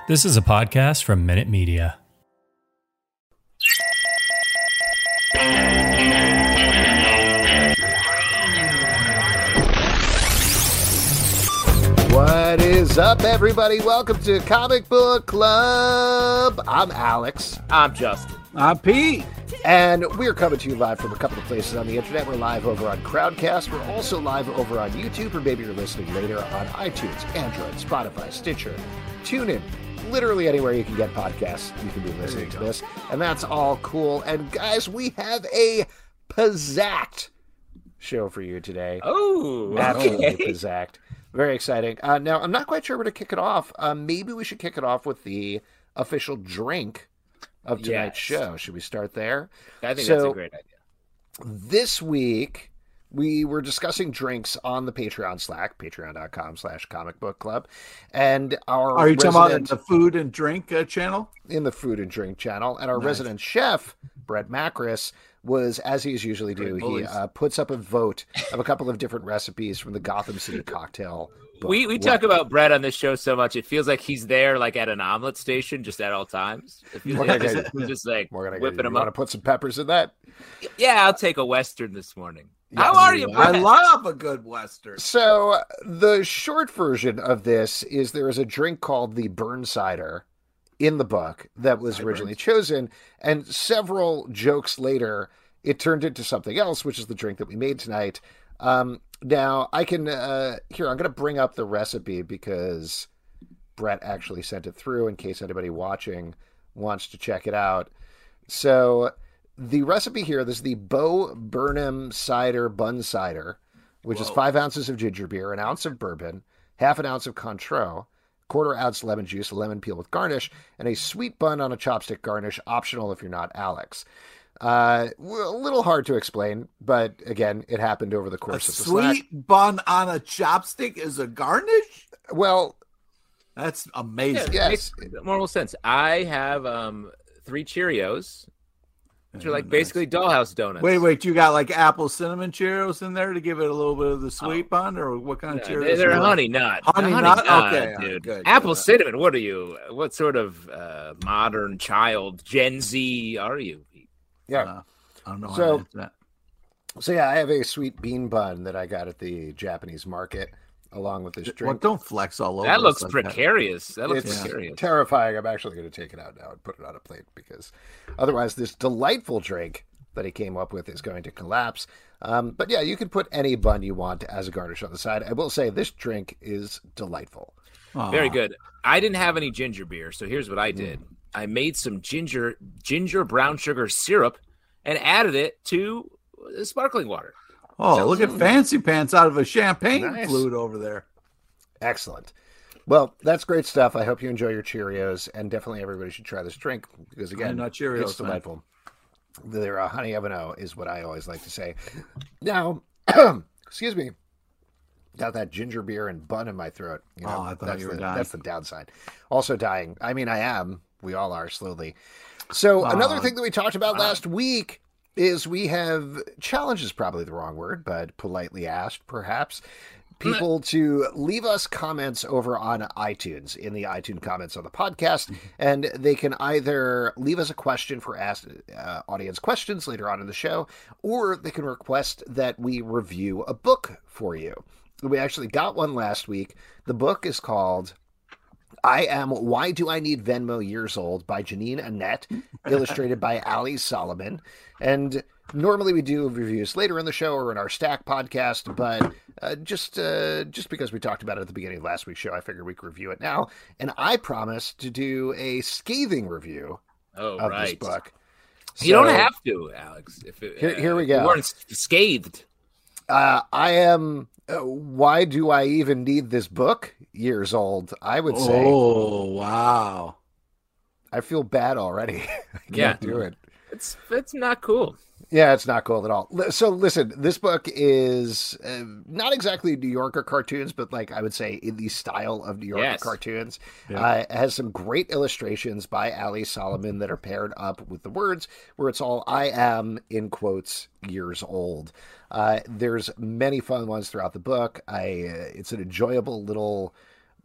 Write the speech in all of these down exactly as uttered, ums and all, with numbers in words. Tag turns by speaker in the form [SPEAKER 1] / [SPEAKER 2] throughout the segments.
[SPEAKER 1] This is a podcast from Minute Media.
[SPEAKER 2] What is up, everybody? Welcome to Comic Book Club. I'm Alex.
[SPEAKER 3] I'm Justin.
[SPEAKER 4] I'm Pete.
[SPEAKER 2] And we're coming to you live from a couple of places on the internet. We're live over on Crowdcast. We're also live over on YouTube, or maybe you're listening later on iTunes, Android, Spotify, Stitcher, TuneIn. Literally anywhere you can get podcasts, you can be listening to this. And that's all cool. And guys, we have a pizzacked show for you today.
[SPEAKER 3] Oh,
[SPEAKER 2] Absolutely
[SPEAKER 3] okay.
[SPEAKER 2] pizzacked. Very exciting. Uh, now, I'm not quite sure where to kick it off. Uh, maybe we should kick it off with the official drink of tonight's
[SPEAKER 3] Yes.
[SPEAKER 2] show. Should we start there?
[SPEAKER 3] I think
[SPEAKER 2] So,
[SPEAKER 3] that's a great idea.
[SPEAKER 2] This week, we were discussing drinks on the Patreon Slack, patreon.com slash comic book club. And our
[SPEAKER 4] Are you talking about
[SPEAKER 2] resident-
[SPEAKER 4] the food and drink uh, channel?
[SPEAKER 2] in the food and drink channel. And our
[SPEAKER 4] Nice.
[SPEAKER 2] resident chef, Brett Macris, was, as he usually do,
[SPEAKER 4] Great
[SPEAKER 2] he
[SPEAKER 4] bullies.
[SPEAKER 2] uh, puts up a vote of a couple of different recipes from the Gotham City cocktail book.
[SPEAKER 3] We we
[SPEAKER 2] What-
[SPEAKER 3] talk about Brett on this show so much. It feels like he's there, like at an omelet station, just at all times. It feels
[SPEAKER 2] We're
[SPEAKER 3] like
[SPEAKER 2] gonna
[SPEAKER 3] just, just like
[SPEAKER 2] We're gonna
[SPEAKER 3] whipping
[SPEAKER 2] get,
[SPEAKER 3] him
[SPEAKER 2] you want to
[SPEAKER 3] up.
[SPEAKER 2] put some peppers in that?
[SPEAKER 3] Yeah, I'll take a Western this morning. How
[SPEAKER 2] Yes.
[SPEAKER 3] are you, Brett?
[SPEAKER 4] I love a good Western.
[SPEAKER 2] So the short version of this is there is a drink called the Burn Cider in the book that was originally chosen, and several jokes later, it turned into something else, which is the drink that we made tonight. Um, now I can uh, here I'm going to bring up the recipe because Brett actually sent it through in case anybody watching wants to check it out. So the recipe here, this is the Bo Burnham Cider Bun Cider, which is
[SPEAKER 4] Whoa.
[SPEAKER 2] five ounces of ginger beer, an ounce of bourbon, half an ounce of Cointreau, quarter ounce lemon juice, a lemon peel with garnish, and a sweet bun on a chopstick garnish, optional if you're not Alex. Uh, a little hard to explain, but again, it happened over the
[SPEAKER 4] A
[SPEAKER 2] course of the Slack.
[SPEAKER 4] sweet bun on a chopstick is a garnish?
[SPEAKER 2] Well,
[SPEAKER 4] That's amazing.
[SPEAKER 2] Yeah.
[SPEAKER 3] Makes moral sense. I have um three Cheerios, which are like
[SPEAKER 4] Nice.
[SPEAKER 3] basically dollhouse donuts.
[SPEAKER 4] Wait, wait, you got like apple cinnamon Cheerios in there to give it a little bit of the sweet bun, or what kind
[SPEAKER 3] No,
[SPEAKER 4] of Cheerios?
[SPEAKER 3] they're, they're
[SPEAKER 4] are
[SPEAKER 3] honey nut.
[SPEAKER 4] Honey
[SPEAKER 3] honey
[SPEAKER 4] nut?
[SPEAKER 3] nut,
[SPEAKER 4] Okay, all right,
[SPEAKER 3] dude.
[SPEAKER 4] good,
[SPEAKER 3] Apple
[SPEAKER 4] good.
[SPEAKER 3] cinnamon. What are you? What sort of uh, modern child, Gen Z, are you?
[SPEAKER 2] yeah.
[SPEAKER 4] Uh, I don't know.
[SPEAKER 2] So-
[SPEAKER 4] how to answer that.
[SPEAKER 2] So yeah, I have a sweet bean bun that I got at the Japanese market along with this
[SPEAKER 4] Well,
[SPEAKER 2] drink.
[SPEAKER 4] don't flex all over.
[SPEAKER 3] That
[SPEAKER 4] us
[SPEAKER 3] looks
[SPEAKER 4] like
[SPEAKER 3] precarious. That looks
[SPEAKER 2] It's
[SPEAKER 3] precarious.
[SPEAKER 2] terrifying. I'm actually going to take it out now and put it on a plate because otherwise this delightful drink that he came up with is going to collapse. Um, but yeah, you can put any bun you want as a garnish on the side. I will say this drink is delightful.
[SPEAKER 4] Aw.
[SPEAKER 3] Very good. I didn't have any ginger beer, so here's what I did. I made some ginger ginger brown sugar syrup and added it to uh, sparkling water.
[SPEAKER 4] Oh, look at fancy pants out of a champagne
[SPEAKER 2] Nice.
[SPEAKER 4] flute over there.
[SPEAKER 2] Excellent. Well, that's great stuff. I hope you enjoy your Cheerios, and definitely everybody should try this drink because again,
[SPEAKER 4] Honey Nut Cheerios,
[SPEAKER 2] it's
[SPEAKER 4] man.
[SPEAKER 2] delightful. They're uh, honey F O is what I always like to say. Now, excuse me, got that ginger beer and bun in my throat. You know,
[SPEAKER 4] Oh, I thought
[SPEAKER 2] that's
[SPEAKER 4] you were
[SPEAKER 2] the,
[SPEAKER 4] dying.
[SPEAKER 2] That's the downside. Also dying. I mean, I am. We all are slowly. So another
[SPEAKER 4] Aw.
[SPEAKER 2] thing that we talked about last week is we have challenge is probably the wrong word, but politely asked, perhaps, people to leave us comments over on iTunes in the iTunes comments on the podcast, and they can either leave us a question for ask, uh, audience questions later on in the show, or they can request that we review a book for you. We actually got one last week. The book is called I Am Why Do I Need Venmo Years Old by Janine Annette, illustrated by Ali Solomon. And normally we do reviews later in the show or in our Stack podcast, but uh, just uh, just because we talked about it at the beginning of last week's show, I figured we could review it now. And I promised to do a scathing review
[SPEAKER 3] Oh,
[SPEAKER 2] of
[SPEAKER 3] right.
[SPEAKER 2] this book.
[SPEAKER 3] You don't
[SPEAKER 2] So,
[SPEAKER 3] have to, Alex. If it,
[SPEAKER 2] Here-
[SPEAKER 3] uh,
[SPEAKER 2] here we
[SPEAKER 3] if
[SPEAKER 2] go.
[SPEAKER 3] You weren't scathed.
[SPEAKER 2] Uh, I am. Uh, why do I even need this book? Years old, I would say.
[SPEAKER 4] Oh, wow.
[SPEAKER 2] I feel bad already. I can't
[SPEAKER 3] Yeah.
[SPEAKER 2] do it.
[SPEAKER 3] It's it's not cool.
[SPEAKER 2] Yeah, it's not cool at all. Li- So listen, this book is uh, not exactly New Yorker cartoons, but like I would say in the style of New Yorker
[SPEAKER 3] Yes.
[SPEAKER 2] cartoons.
[SPEAKER 4] Yeah.
[SPEAKER 2] Uh, it has some great illustrations by Ali Solomon that are paired up with the words where it's all I am in quotes years old. Uh, there's many fun ones throughout the book. I uh, it's an enjoyable little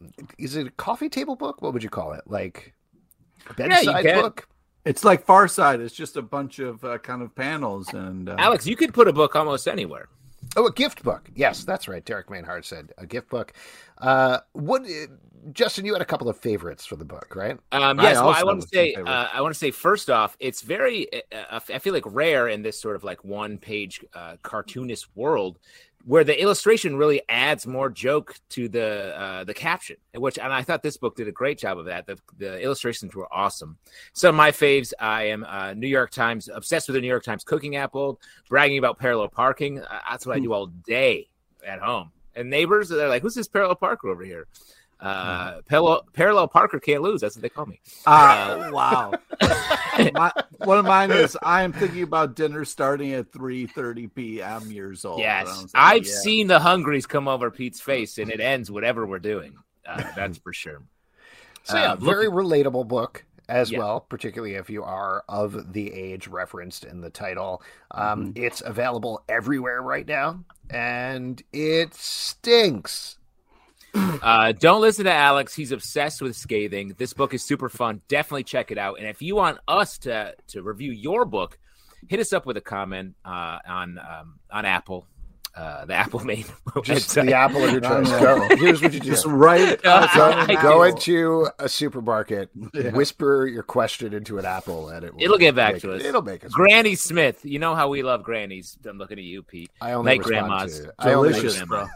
[SPEAKER 2] is it a coffee table book? What would you call it? Like a
[SPEAKER 3] Yeah, you
[SPEAKER 2] bedside
[SPEAKER 3] can.
[SPEAKER 2] book?
[SPEAKER 4] It's like Far Side. It's just a bunch of uh, kind of panels. And uh,
[SPEAKER 3] Alex, you could put a book almost anywhere.
[SPEAKER 2] Oh, a gift book. Yes, that's right. Derek Maynard said a gift book. Uh, what, Justin? You had a couple of favorites for the book, right?
[SPEAKER 3] Um,
[SPEAKER 4] I
[SPEAKER 3] yes, well,
[SPEAKER 4] also
[SPEAKER 3] I want
[SPEAKER 4] have
[SPEAKER 3] to
[SPEAKER 4] a
[SPEAKER 3] say,
[SPEAKER 4] favorite.
[SPEAKER 3] uh, I want to say first off, it's very, uh, I feel like rare in this sort of like one page uh, cartoonist world where the illustration really adds more joke to the uh, the caption, which, and I thought this book did a great job of that. The, the illustrations were awesome. Some of my faves, I am uh, New York Times, obsessed with the New York Times cooking apple, bragging about parallel parking. Uh, that's what I do all day at home. And neighbors, they're like, who's this parallel parker over here? Uh, parallel, parallel Parker can't lose. That's what they call me.
[SPEAKER 4] Uh, wow. My, one of mine is I am thinking about dinner starting at three thirty p.m. years old.
[SPEAKER 3] Yes,
[SPEAKER 4] And I was like,
[SPEAKER 3] I've
[SPEAKER 4] yeah.
[SPEAKER 3] seen the hungries come over Pete's face, and it ends whatever we're doing. Uh, that's for sure.
[SPEAKER 2] So yeah,
[SPEAKER 3] Uh,
[SPEAKER 2] very relatable book as
[SPEAKER 3] Yeah.
[SPEAKER 2] well, particularly if you are of the age referenced in the title. Um, It's available everywhere right now, and it stinks.
[SPEAKER 3] Uh, don't listen to Alex. He's obsessed with scathing. This book is super fun. Definitely check it out. And if you want us to to review your book, hit us up with a comment uh, on um, on Apple, uh, the Apple main
[SPEAKER 2] Just
[SPEAKER 3] website.
[SPEAKER 2] the apple of your choice.
[SPEAKER 4] No,
[SPEAKER 2] Go.
[SPEAKER 4] no.
[SPEAKER 2] Here's what you do.
[SPEAKER 4] Just right
[SPEAKER 3] Uh,
[SPEAKER 4] outside
[SPEAKER 2] Go,
[SPEAKER 4] of
[SPEAKER 2] go
[SPEAKER 4] Apple.
[SPEAKER 2] into a supermarket,
[SPEAKER 4] Yeah.
[SPEAKER 2] whisper your question into an apple, and it will
[SPEAKER 3] It'll get back
[SPEAKER 2] make
[SPEAKER 3] to
[SPEAKER 2] it-
[SPEAKER 3] us.
[SPEAKER 2] It'll make us.
[SPEAKER 3] Granny Smith. You know how we love grannies. I'm looking at you, Pete.
[SPEAKER 2] I only
[SPEAKER 3] Night
[SPEAKER 2] respond
[SPEAKER 3] grandmas.
[SPEAKER 2] to. I only,
[SPEAKER 4] Delicious,
[SPEAKER 3] res-
[SPEAKER 4] bro.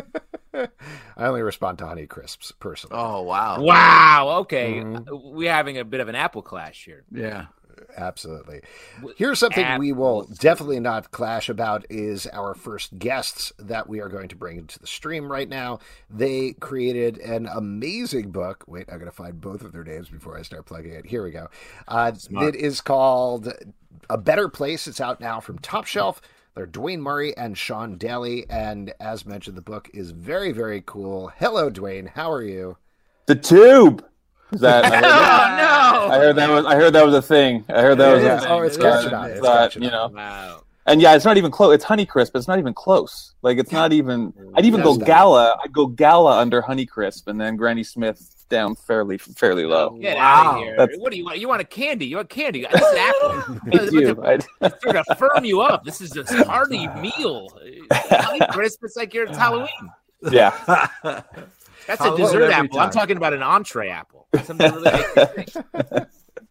[SPEAKER 2] I only respond to Honey Crisps personally.
[SPEAKER 4] Oh, wow.
[SPEAKER 3] Wow. Okay.
[SPEAKER 2] Mhm.
[SPEAKER 3] Uh, We're having a bit of an apple clash here.
[SPEAKER 4] Yeah.
[SPEAKER 2] Absolutely. Here's something we will
[SPEAKER 3] Absolutely.
[SPEAKER 2] definitely not clash about is our first guests that we are going to bring into the stream right now. They created an amazing book. Wait, I'm going to find both of their names before I start plugging it. Here we go. Uh,
[SPEAKER 3] Smart.
[SPEAKER 2] it is called A Better Place. It's out now from Top Shelf. They're Dwayne Murray and Sean Daly. And as mentioned, the book is very, very cool. Hello, Dwayne. How are you?
[SPEAKER 5] The Tube. Is that? I heard
[SPEAKER 3] Oh,
[SPEAKER 5] that,
[SPEAKER 3] no.
[SPEAKER 5] I heard that was. I heard that was a thing. I heard that was.
[SPEAKER 2] Yeah.
[SPEAKER 5] A thing.
[SPEAKER 2] Oh, it's
[SPEAKER 4] It
[SPEAKER 2] catching
[SPEAKER 4] is.
[SPEAKER 2] on. It's
[SPEAKER 5] But,
[SPEAKER 2] catching
[SPEAKER 5] you
[SPEAKER 2] on.
[SPEAKER 5] know,
[SPEAKER 3] Wow.
[SPEAKER 5] and yeah, it's not even close. It's Honeycrisp. It's not even close. Like it's not even. I'd even go
[SPEAKER 2] That's
[SPEAKER 5] Gala. I'd go Gala under Honeycrisp, and then Granny Smith down fairly fairly low.
[SPEAKER 3] Get
[SPEAKER 4] Wow.
[SPEAKER 3] out of here.
[SPEAKER 5] That's-
[SPEAKER 3] What do you want? You want a candy? You want candy? This is apple.
[SPEAKER 5] I do. I,
[SPEAKER 3] It's here to firm you up. This is a hearty meal. Honey Crisp, it's like you're it's Halloween.
[SPEAKER 5] yeah.
[SPEAKER 3] That's a
[SPEAKER 4] Halloween
[SPEAKER 3] dessert
[SPEAKER 4] every
[SPEAKER 3] apple. I'm
[SPEAKER 4] time.
[SPEAKER 3] talking about an entree apple. Something really makes you think.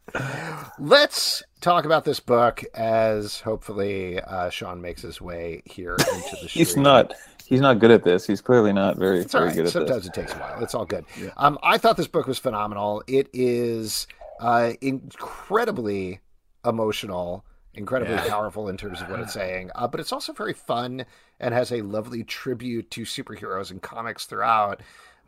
[SPEAKER 2] Let's talk about this book as hopefully uh, Sean makes his way here into the
[SPEAKER 5] He's
[SPEAKER 2] stream.
[SPEAKER 5] not. He's not good at this. He's clearly not very
[SPEAKER 2] It's all
[SPEAKER 5] very
[SPEAKER 2] right.
[SPEAKER 5] good at
[SPEAKER 2] Sometimes
[SPEAKER 5] this.
[SPEAKER 2] it takes a while. It's all good. Um, I thought this book was phenomenal. It is uh, incredibly emotional, incredibly
[SPEAKER 4] Yeah.
[SPEAKER 2] powerful in terms of what it's saying, uh, but it's also very fun and has a lovely tribute to superheroes and comics throughout.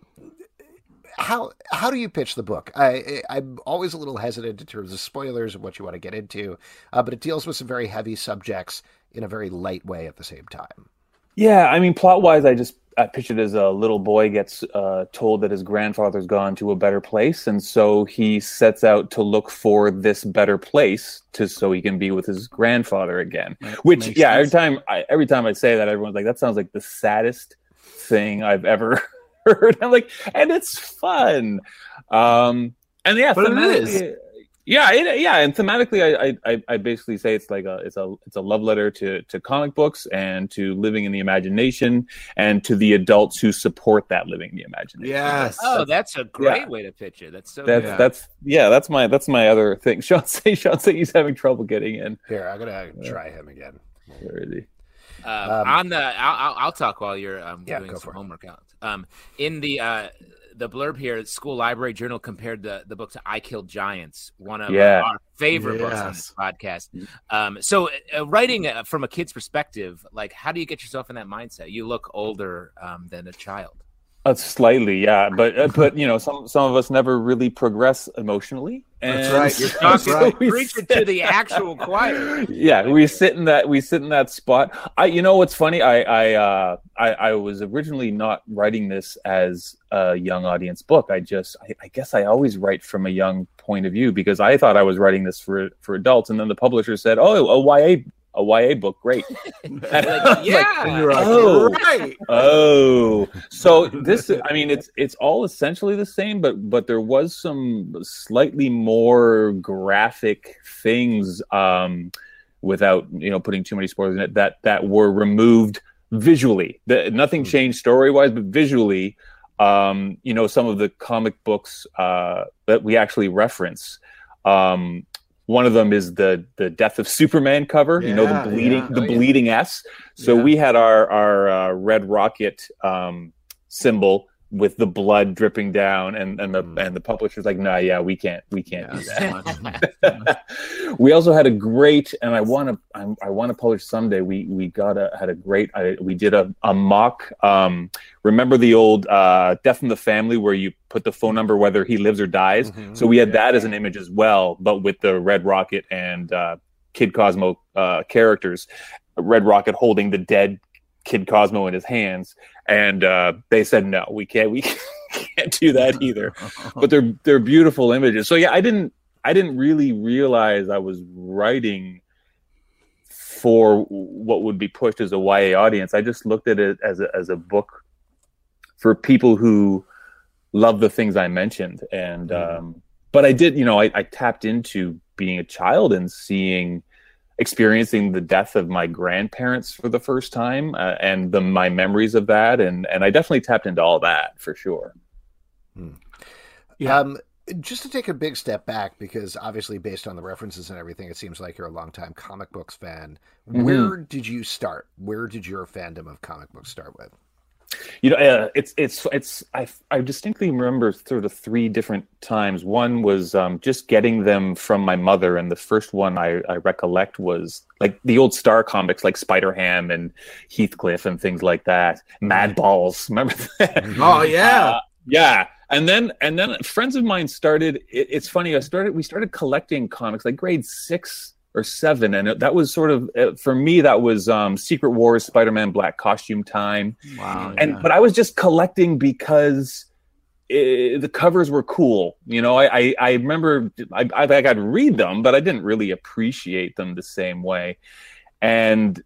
[SPEAKER 2] How how do you pitch the book? I, I I'm always a little hesitant in terms of spoilers and what you want to get into, uh, but it deals with some very heavy subjects in a very light way at the same time.
[SPEAKER 5] Yeah, I mean, plot wise, I just I pictured as a little boy gets uh, told that his grandfather's gone to a better place, and so he sets out to look for this better place to so he can be with his grandfather again.
[SPEAKER 4] That
[SPEAKER 5] Which,
[SPEAKER 4] makes
[SPEAKER 5] yeah, every
[SPEAKER 4] sense.
[SPEAKER 5] time I every time I say that, everyone's like, "That sounds like the saddest thing I've ever heard." I'm like, and it's fun, um, and yeah,
[SPEAKER 4] But it
[SPEAKER 5] thematically-
[SPEAKER 4] is.
[SPEAKER 5] Yeah, it, yeah, and thematically, I, I I basically say it's like a it's a it's a love letter to to comic books and to living in the imagination and to the adults who support that living in the imagination.
[SPEAKER 4] Yes.
[SPEAKER 3] Oh, that's a great
[SPEAKER 5] Yeah.
[SPEAKER 3] way to pitch it. That's so
[SPEAKER 5] That's
[SPEAKER 4] Yeah.
[SPEAKER 5] that's yeah, that's my that's my other thing. Sean say Sean say he's having trouble getting in.
[SPEAKER 2] Here, I'm gonna try him again.
[SPEAKER 5] Where is he?
[SPEAKER 3] Uh,
[SPEAKER 2] Um,
[SPEAKER 3] on the, I'll, I'll, I'll talk while you're um,
[SPEAKER 2] Yeah,
[SPEAKER 3] doing
[SPEAKER 2] go
[SPEAKER 3] some
[SPEAKER 2] for it.
[SPEAKER 3] homework out. Um, in the uh, the blurb here, School Library Journal compared the, the book to I Killed Giants, one of
[SPEAKER 5] Yeah.
[SPEAKER 3] our favorite books on this podcast. Um, so, uh, writing uh, from a kid's perspective, like, how do you get yourself in that mindset? You look older um, than a child.
[SPEAKER 5] Uh, slightly, yeah, but uh, but you know, some some of us never really progress emotionally.
[SPEAKER 4] That's
[SPEAKER 5] and
[SPEAKER 4] right.
[SPEAKER 5] so-
[SPEAKER 4] You're That's
[SPEAKER 3] Talking,
[SPEAKER 4] right.
[SPEAKER 5] we
[SPEAKER 3] preaching
[SPEAKER 5] sit-
[SPEAKER 3] to the actual choir.
[SPEAKER 5] Yeah, we sit in that we sit in that spot. I, you know, what's funny? I, I, uh, I, I was originally not writing this as a young audience book. I just, I, I guess, I always write from a young point of view because I thought I was writing this for for adults, and then the publisher said, "Oh, a Y A a Y A book, great.
[SPEAKER 3] Like, yeah.
[SPEAKER 4] And you're like,
[SPEAKER 5] Oh.
[SPEAKER 4] right.
[SPEAKER 5] Oh, so this, I mean, it's it's all essentially the same, but but there was some slightly more graphic things, um, without, you know, putting too many spoilers in it, that that were removed visually. The, nothing changed story wise, but visually, um, you know, some of the comic books uh, that we actually reference. Um, One of them is the the Death of Superman cover, yeah, you know, the bleeding yeah. the oh, bleeding yeah. S. So yeah. we had our our uh, Red Rocket um, symbol with the blood dripping down, and and the mm. and the publisher's like, nah, yeah, we can't we can't yeah, do that. We also had a great, and I want to I, I want to publish someday. We we got a had a great. I, we did a a mock. Um, remember the old uh, Death in the Family where you put the phone number whether he lives or dies. Mm-hmm. So we had yeah. that as an image as well, but with the Red Rocket and uh, Kid Cosmo uh, characters. Red Rocket holding the dead Kid Cosmo in his hands, and uh, they said no, we can't, we can't do that either. But they're they're beautiful images. So yeah, I didn't I didn't really realize I was writing for what would be pushed as a Y A audience. I just looked at it as a as a book for people who love the things I mentioned, and mm. um, but I did, you know, I, I tapped into being a child and seeing. Experiencing the death of my grandparents for the first time, uh, and the, my memories of that, and and I definitely tapped into all that for sure.
[SPEAKER 2] Hmm. Yeah. Um, just to take a big step back, because obviously based on the references and everything, it seems like you're a longtime comic books fan. Mm-hmm. Where did you start? Where did your fandom of comic books start with?
[SPEAKER 5] You know, uh, it's it's it's. I I distinctly remember sort of three different times. One was um, just getting them from my mother, and the first one I, I recollect was like the old Star comics, like Spider-Ham and Heathcliff and things like that. Mad Balls, remember that?
[SPEAKER 4] Oh yeah,
[SPEAKER 5] uh, yeah. And then and then friends of mine started. It, it's funny. I started. We started collecting comics like grade six or seven, and it, that was sort of uh, for me that was um Secret Wars, Spider-Man Black Costume Time.
[SPEAKER 4] Wow.
[SPEAKER 5] And
[SPEAKER 4] yeah.
[SPEAKER 5] but I was just collecting because it, the covers were cool, you know. I I, I remember I, I like I'd read them, but I didn't really appreciate them the same way. And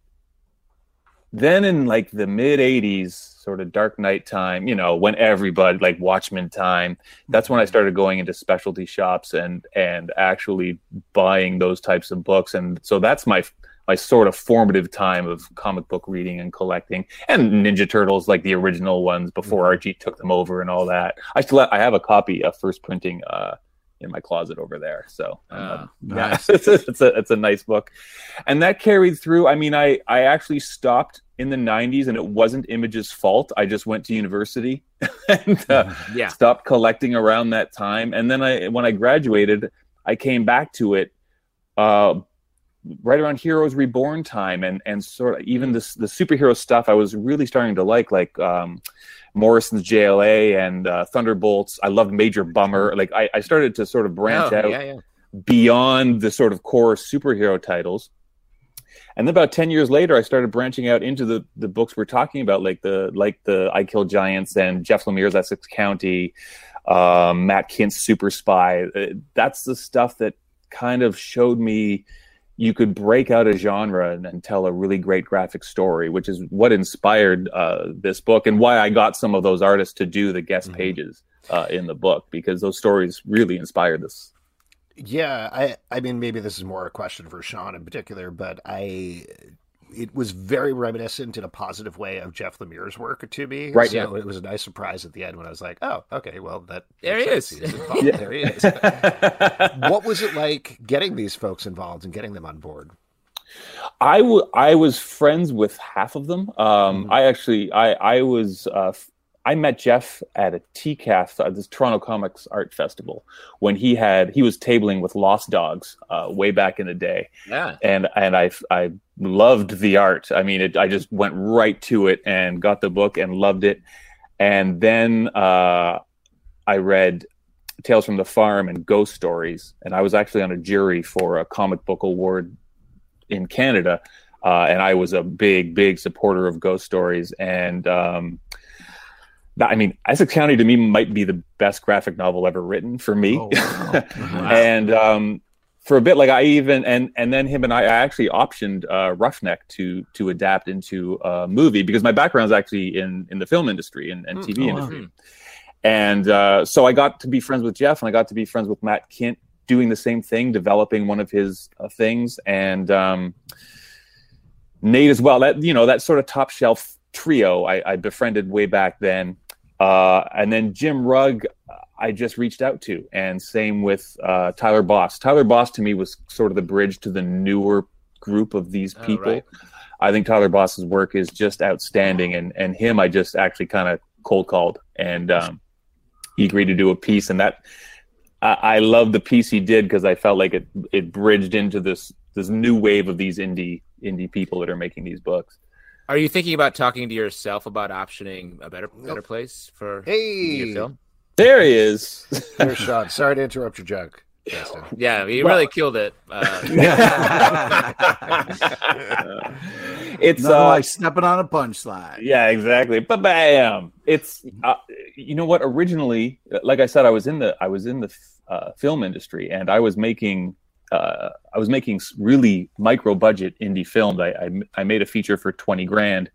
[SPEAKER 5] then in like the mid eighties, sort of Dark Knight time, you know, when everybody like Watchmen time, that's when I started going into specialty shops and and actually buying those types of books. And so that's my my sort of formative time of comic book reading and collecting, and Ninja Turtles, like the original ones before Archie took them over and all that. I still have, I have a copy of first printing uh in my closet over there. So
[SPEAKER 4] uh,
[SPEAKER 5] yeah,
[SPEAKER 4] nice.
[SPEAKER 5] it's, a, it's a it's a nice book, and that carried through. I mean, I I actually stopped in the nineties, and it wasn't Image's fault. I just went to university and uh,
[SPEAKER 3] yeah.
[SPEAKER 5] stopped collecting around that time. And then I when I graduated, I came back to it uh, right around Heroes Reborn time, and and sort of even this the superhero stuff I was really starting to like, like. Um, Morrison's J L A and uh, Thunderbolts. I loved Major Bummer. Like I, I started to sort of branch
[SPEAKER 3] oh,
[SPEAKER 5] out
[SPEAKER 3] yeah, yeah.
[SPEAKER 5] beyond the sort of core superhero titles. And then about ten years later, I started branching out into the, the books we're talking about, like the like the I Kill Giants and Jeff Lemire's Essex County, um, Matt Kint's Super Spy. That's the stuff that kind of showed me you could break out a genre and, and tell a really great graphic story, which is what inspired uh, this book and why I got some of those artists to do the guest mm-hmm. pages uh, in the book, because those stories really inspired this.
[SPEAKER 2] Yeah, I, I mean, maybe this is more a question for Sean in particular, but I, it was very reminiscent in a positive way of Jeff Lemire's work to me.
[SPEAKER 5] Right.
[SPEAKER 2] So
[SPEAKER 5] yeah.
[SPEAKER 2] it was a nice surprise at the end when I was like, oh, okay, well, that
[SPEAKER 3] there he is.
[SPEAKER 2] yeah. There he is. What was it like getting these folks involved and getting them on board?
[SPEAKER 5] I, w- I was friends with half of them. Um, mm-hmm. I actually, I, I was, uh, I met Jeff at a T C A F, uh, this Toronto Comics Art Festival, when he had he was tabling with Lost Dogs uh, way back in the day.
[SPEAKER 3] Yeah,
[SPEAKER 5] and and I I loved the art. I mean, it, I just went right to it and got the book and loved it. And then uh, I read Tales from the Farm and Ghost Stories, and I was actually on a jury for a comic book award in Canada, uh, and I was a big big supporter of Ghost Stories. And um, I mean, Essex County to me might be the best graphic novel ever written for me.
[SPEAKER 4] Oh, wow. Wow.
[SPEAKER 5] And um, for a bit. Like I even and and then him and I, I actually optioned uh, Roughneck to to adapt into a movie because my background is actually in in the film industry and, and T V
[SPEAKER 4] oh,
[SPEAKER 5] industry.
[SPEAKER 4] wow.
[SPEAKER 5] And uh, so I got to be friends with Jeff, and I got to be friends with Matt Kint, doing the same thing, developing one of his uh, things, and um, Nate as well. That you know, that sort of top shelf trio I, I befriended way back then, uh, and then Jim Rugg I just reached out to, and same with uh, Tyler Boss. Tyler Boss to me was sort of the bridge to the newer group of these people. Oh, right. I think Tyler Boss's work is just outstanding, and and him I just actually kind of cold called, and um, he agreed to do a piece, and that I, I love the piece he did because I felt like it it bridged into this this new wave of these indie indie people that are making these books.
[SPEAKER 3] Are you thinking about talking to yourself about optioning a better better place for
[SPEAKER 2] hey.
[SPEAKER 3] your film?
[SPEAKER 5] There he is.
[SPEAKER 2] There's Sean. Sorry to interrupt your joke, Justin.
[SPEAKER 3] Yeah, you
[SPEAKER 5] well,
[SPEAKER 3] really killed it. Uh,
[SPEAKER 5] it's
[SPEAKER 4] Nothing
[SPEAKER 5] uh,
[SPEAKER 4] like stepping on a punchline.
[SPEAKER 5] Yeah, exactly. But bam! It's uh, you know what? Originally, like I said, I was in the I was in the uh, film industry, and I was making uh, I was making really micro budget indie films. I, I I made a feature for twenty grand.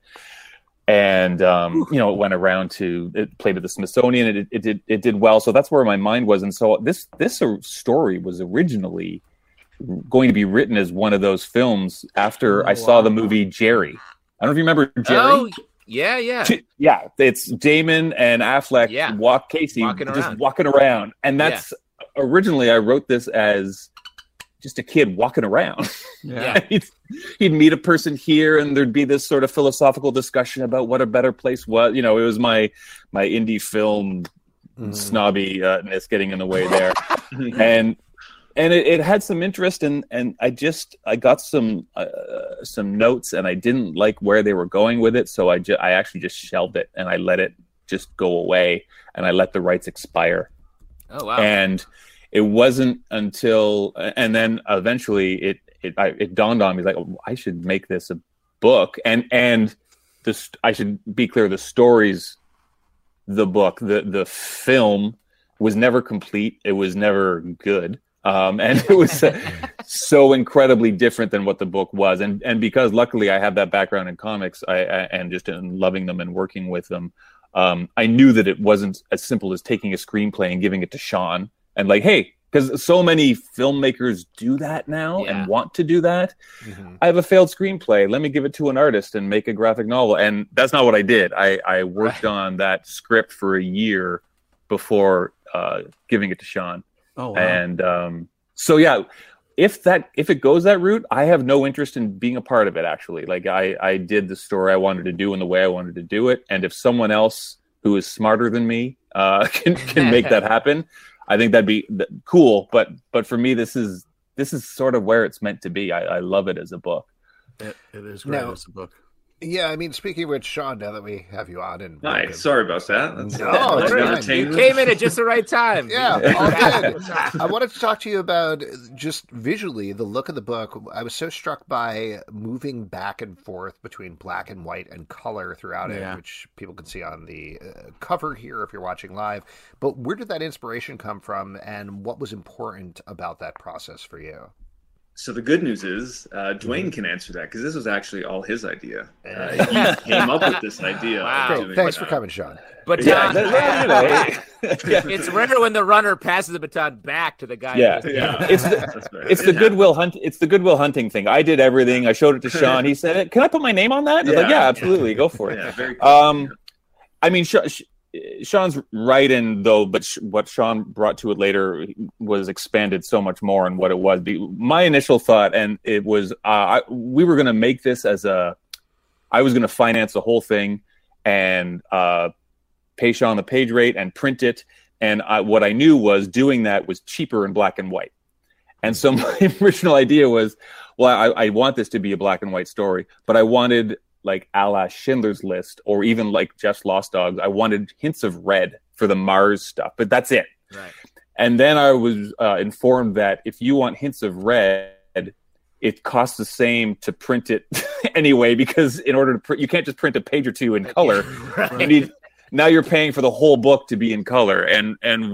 [SPEAKER 5] And, um, you know, it went around to, it played at the Smithsonian, and it, it did it did well. So that's where my mind was. And so this this story was originally going to be written as one of those films after oh, I saw wow. the movie Jerry. I don't know if you remember Jerry.
[SPEAKER 3] Oh, yeah, yeah.
[SPEAKER 5] Yeah, it's Damon and Affleck,
[SPEAKER 3] yeah.
[SPEAKER 5] walk Casey,
[SPEAKER 3] walking
[SPEAKER 5] just
[SPEAKER 3] around.
[SPEAKER 5] walking around. And that's, yeah. originally I wrote this as just a kid walking around.
[SPEAKER 3] Yeah.
[SPEAKER 5] he'd, he'd meet a person here, and there'd be this sort of philosophical discussion about what a better place was. You know, it was my my indie film mm. snobby-ness getting in the way there. and and it, it had some interest, and and I just I got some uh, some notes, and I didn't like where they were going with it, so I ju- I actually just shelved it, and I let it just go away, and I let the rights expire.
[SPEAKER 3] Oh wow.
[SPEAKER 5] And it wasn't until, and then eventually it it I, it dawned on me, like, oh, I should make this a book, and and this I should be clear, the story's the book, the the film was never complete, it was never good, um, and it was so incredibly different than what the book was, and and because luckily I have that background in comics, I, I and just in loving them and working with them, um, I knew that it wasn't as simple as taking a screenplay and giving it to Sean. And like, hey, because so many filmmakers do that now
[SPEAKER 3] yeah.
[SPEAKER 5] and want to do that.
[SPEAKER 2] Mm-hmm.
[SPEAKER 5] I have a failed screenplay. Let me give it to an artist and make a graphic novel. And that's not what I did. I, I worked
[SPEAKER 3] right.
[SPEAKER 5] on that script for a year before uh, giving it to Sean.
[SPEAKER 4] Oh, wow.
[SPEAKER 5] And um, so, yeah, if that if it goes that route, I have no interest in being a part of it, actually. Like, I, I did the story I wanted to do in the way I wanted to do it. And if someone else who is smarter than me uh, can, can make that happen, I think that'd be cool, but but for me, this is this is sort of where it's meant to be. I, I love it as a book.
[SPEAKER 4] It, it is great
[SPEAKER 2] No.
[SPEAKER 4] as a book.
[SPEAKER 2] Yeah, I mean, speaking of which, Sean, now that we have you on, and
[SPEAKER 6] Hi,
[SPEAKER 2] welcome.
[SPEAKER 6] sorry about that. That's,
[SPEAKER 2] No,
[SPEAKER 6] that's
[SPEAKER 2] it's
[SPEAKER 6] never
[SPEAKER 2] fine.
[SPEAKER 3] You
[SPEAKER 6] changed.
[SPEAKER 3] came in at just the right time.
[SPEAKER 2] Yeah, all good. I wanted to talk to you about just visually the look of the book. I was so struck by moving back and forth between black and white and color throughout
[SPEAKER 4] Yeah.
[SPEAKER 2] it, which people can see on the uh, cover here if you're watching live. But where did that inspiration come from, and what was important about that process for you?
[SPEAKER 6] So the good news is uh, Dwayne can answer that because this was actually all his idea. Uh, he came up with this idea.
[SPEAKER 3] Wow.
[SPEAKER 6] Of
[SPEAKER 2] Great.
[SPEAKER 6] doing,
[SPEAKER 2] Thanks
[SPEAKER 6] uh,
[SPEAKER 2] for coming, Sean.
[SPEAKER 3] But
[SPEAKER 5] Yeah,
[SPEAKER 3] uh,
[SPEAKER 5] that- that, you know,
[SPEAKER 3] it's rare when the runner passes the baton back to the guy. who
[SPEAKER 5] Yeah.
[SPEAKER 3] just-
[SPEAKER 6] Yeah,
[SPEAKER 5] It's the-
[SPEAKER 6] that's right.
[SPEAKER 5] it's the
[SPEAKER 6] Yeah.
[SPEAKER 5] Goodwill Hunt. It's the Goodwill Hunting thing. I did everything. I showed it to Sean. He said, "Can I put my name on that?" I was like,
[SPEAKER 6] Yeah.
[SPEAKER 5] "Yeah, absolutely. Go for it."
[SPEAKER 6] Yeah, very cool.
[SPEAKER 5] Um, I mean, Sh- Sh- Sean's right in though, but sh- what Sean brought to it later was expanded so much more on what it was. Be- My initial thought, and it was, uh, I, we were going to make this as a, I was going to finance the whole thing and uh, pay Sean the page rate and print it. And I, what I knew was doing that was cheaper in black and white. And so my original idea was, well, I, I want this to be a black and white story, but I wanted like a la Schindler's List or even like Jeff's Lost Dogs. I wanted hints of red for the Mars stuff, but that's it.
[SPEAKER 3] Right.
[SPEAKER 5] And then I was uh, informed that if you want hints of red, it costs the same to print it anyway, because in order to print, you can't just print a page or two in color.
[SPEAKER 3] Right.
[SPEAKER 5] You need, now you're paying for the whole book to be in color. And, and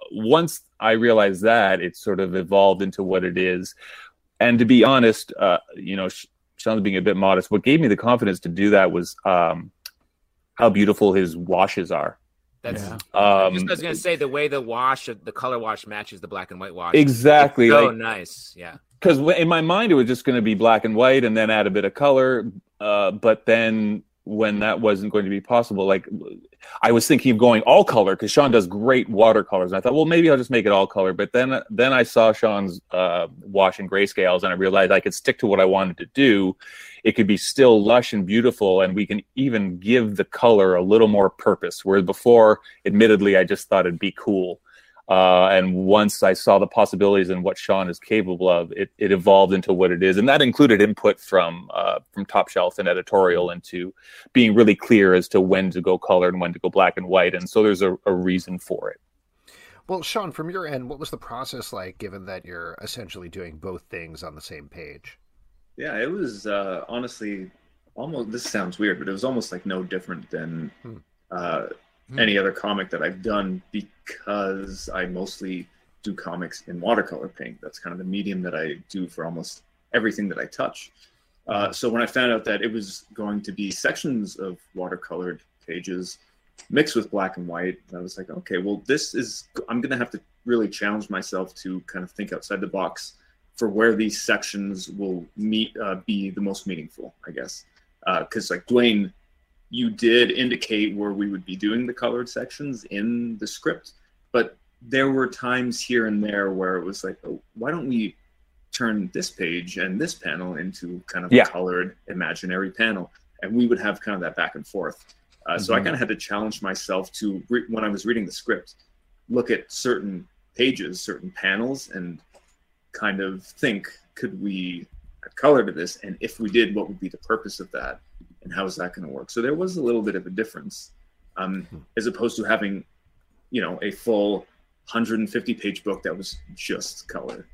[SPEAKER 5] once I realized that, it sort of evolved into what it is. And to be honest, uh, you know, Sean's being a bit modest. What gave me the confidence to do that was um, how beautiful his washes are.
[SPEAKER 3] That's.
[SPEAKER 4] Yeah.
[SPEAKER 5] Um,
[SPEAKER 3] Just, I was going to say the way the wash, the color wash matches the black and white wash.
[SPEAKER 5] Exactly.
[SPEAKER 3] It's so
[SPEAKER 5] like,
[SPEAKER 3] nice. Yeah.
[SPEAKER 5] Because in my mind, it was just going to be black and white and then add a bit of color. Uh, but then when that wasn't going to be possible, like I was thinking of going all color because Sean does great watercolors. And I thought, well, maybe I'll just make it all color. But then then I saw Sean's uh, wash and grayscales and I realized I could stick to what I wanted to do. It could be still lush and beautiful, and we can even give the color a little more purpose. Whereas before, admittedly, I just thought it'd be cool. Uh, and once I saw the possibilities and what Sean is capable of, it, it evolved into what it is. And that included input from uh, from Top Shelf and editorial into being really clear as to when to go color and when to go black and white. And so there's a, a reason for it.
[SPEAKER 2] Well, Sean, from your end, what was the process like, given that you're essentially doing both things on the same page?
[SPEAKER 6] Yeah, it was uh, honestly almost, this sounds weird, but it was almost like no different than
[SPEAKER 2] Hmm.
[SPEAKER 6] uh,
[SPEAKER 2] Hmm.
[SPEAKER 6] any other comic that I've done, because I mostly do comics in watercolor paint. That's kind of the medium that I do for almost everything that I touch. Uh, so when I found out that it was going to be sections of watercolored pages mixed with black and white, I was like, okay, well, this is, I'm going to have to really challenge myself to kind of think outside the box for where these sections will meet, uh, be the most meaningful, I guess. Because uh, like Dwayne, you did indicate where we would be doing the colored sections in the script, but there were times here and there where it was like, oh, why don't we turn this page and this panel into kind of
[SPEAKER 5] Yeah.
[SPEAKER 6] a colored imaginary panel? And we would have kind of that back and forth. Uh, So I kind of had to challenge myself to, re- when I was reading the script, look at certain pages, certain panels, and kind of think, could we add color to this? And if we did, what would be the purpose of that? And how is that going to work? So there was a little bit of a difference, um, as opposed to having, you know, a full one hundred fifty page book that was just color.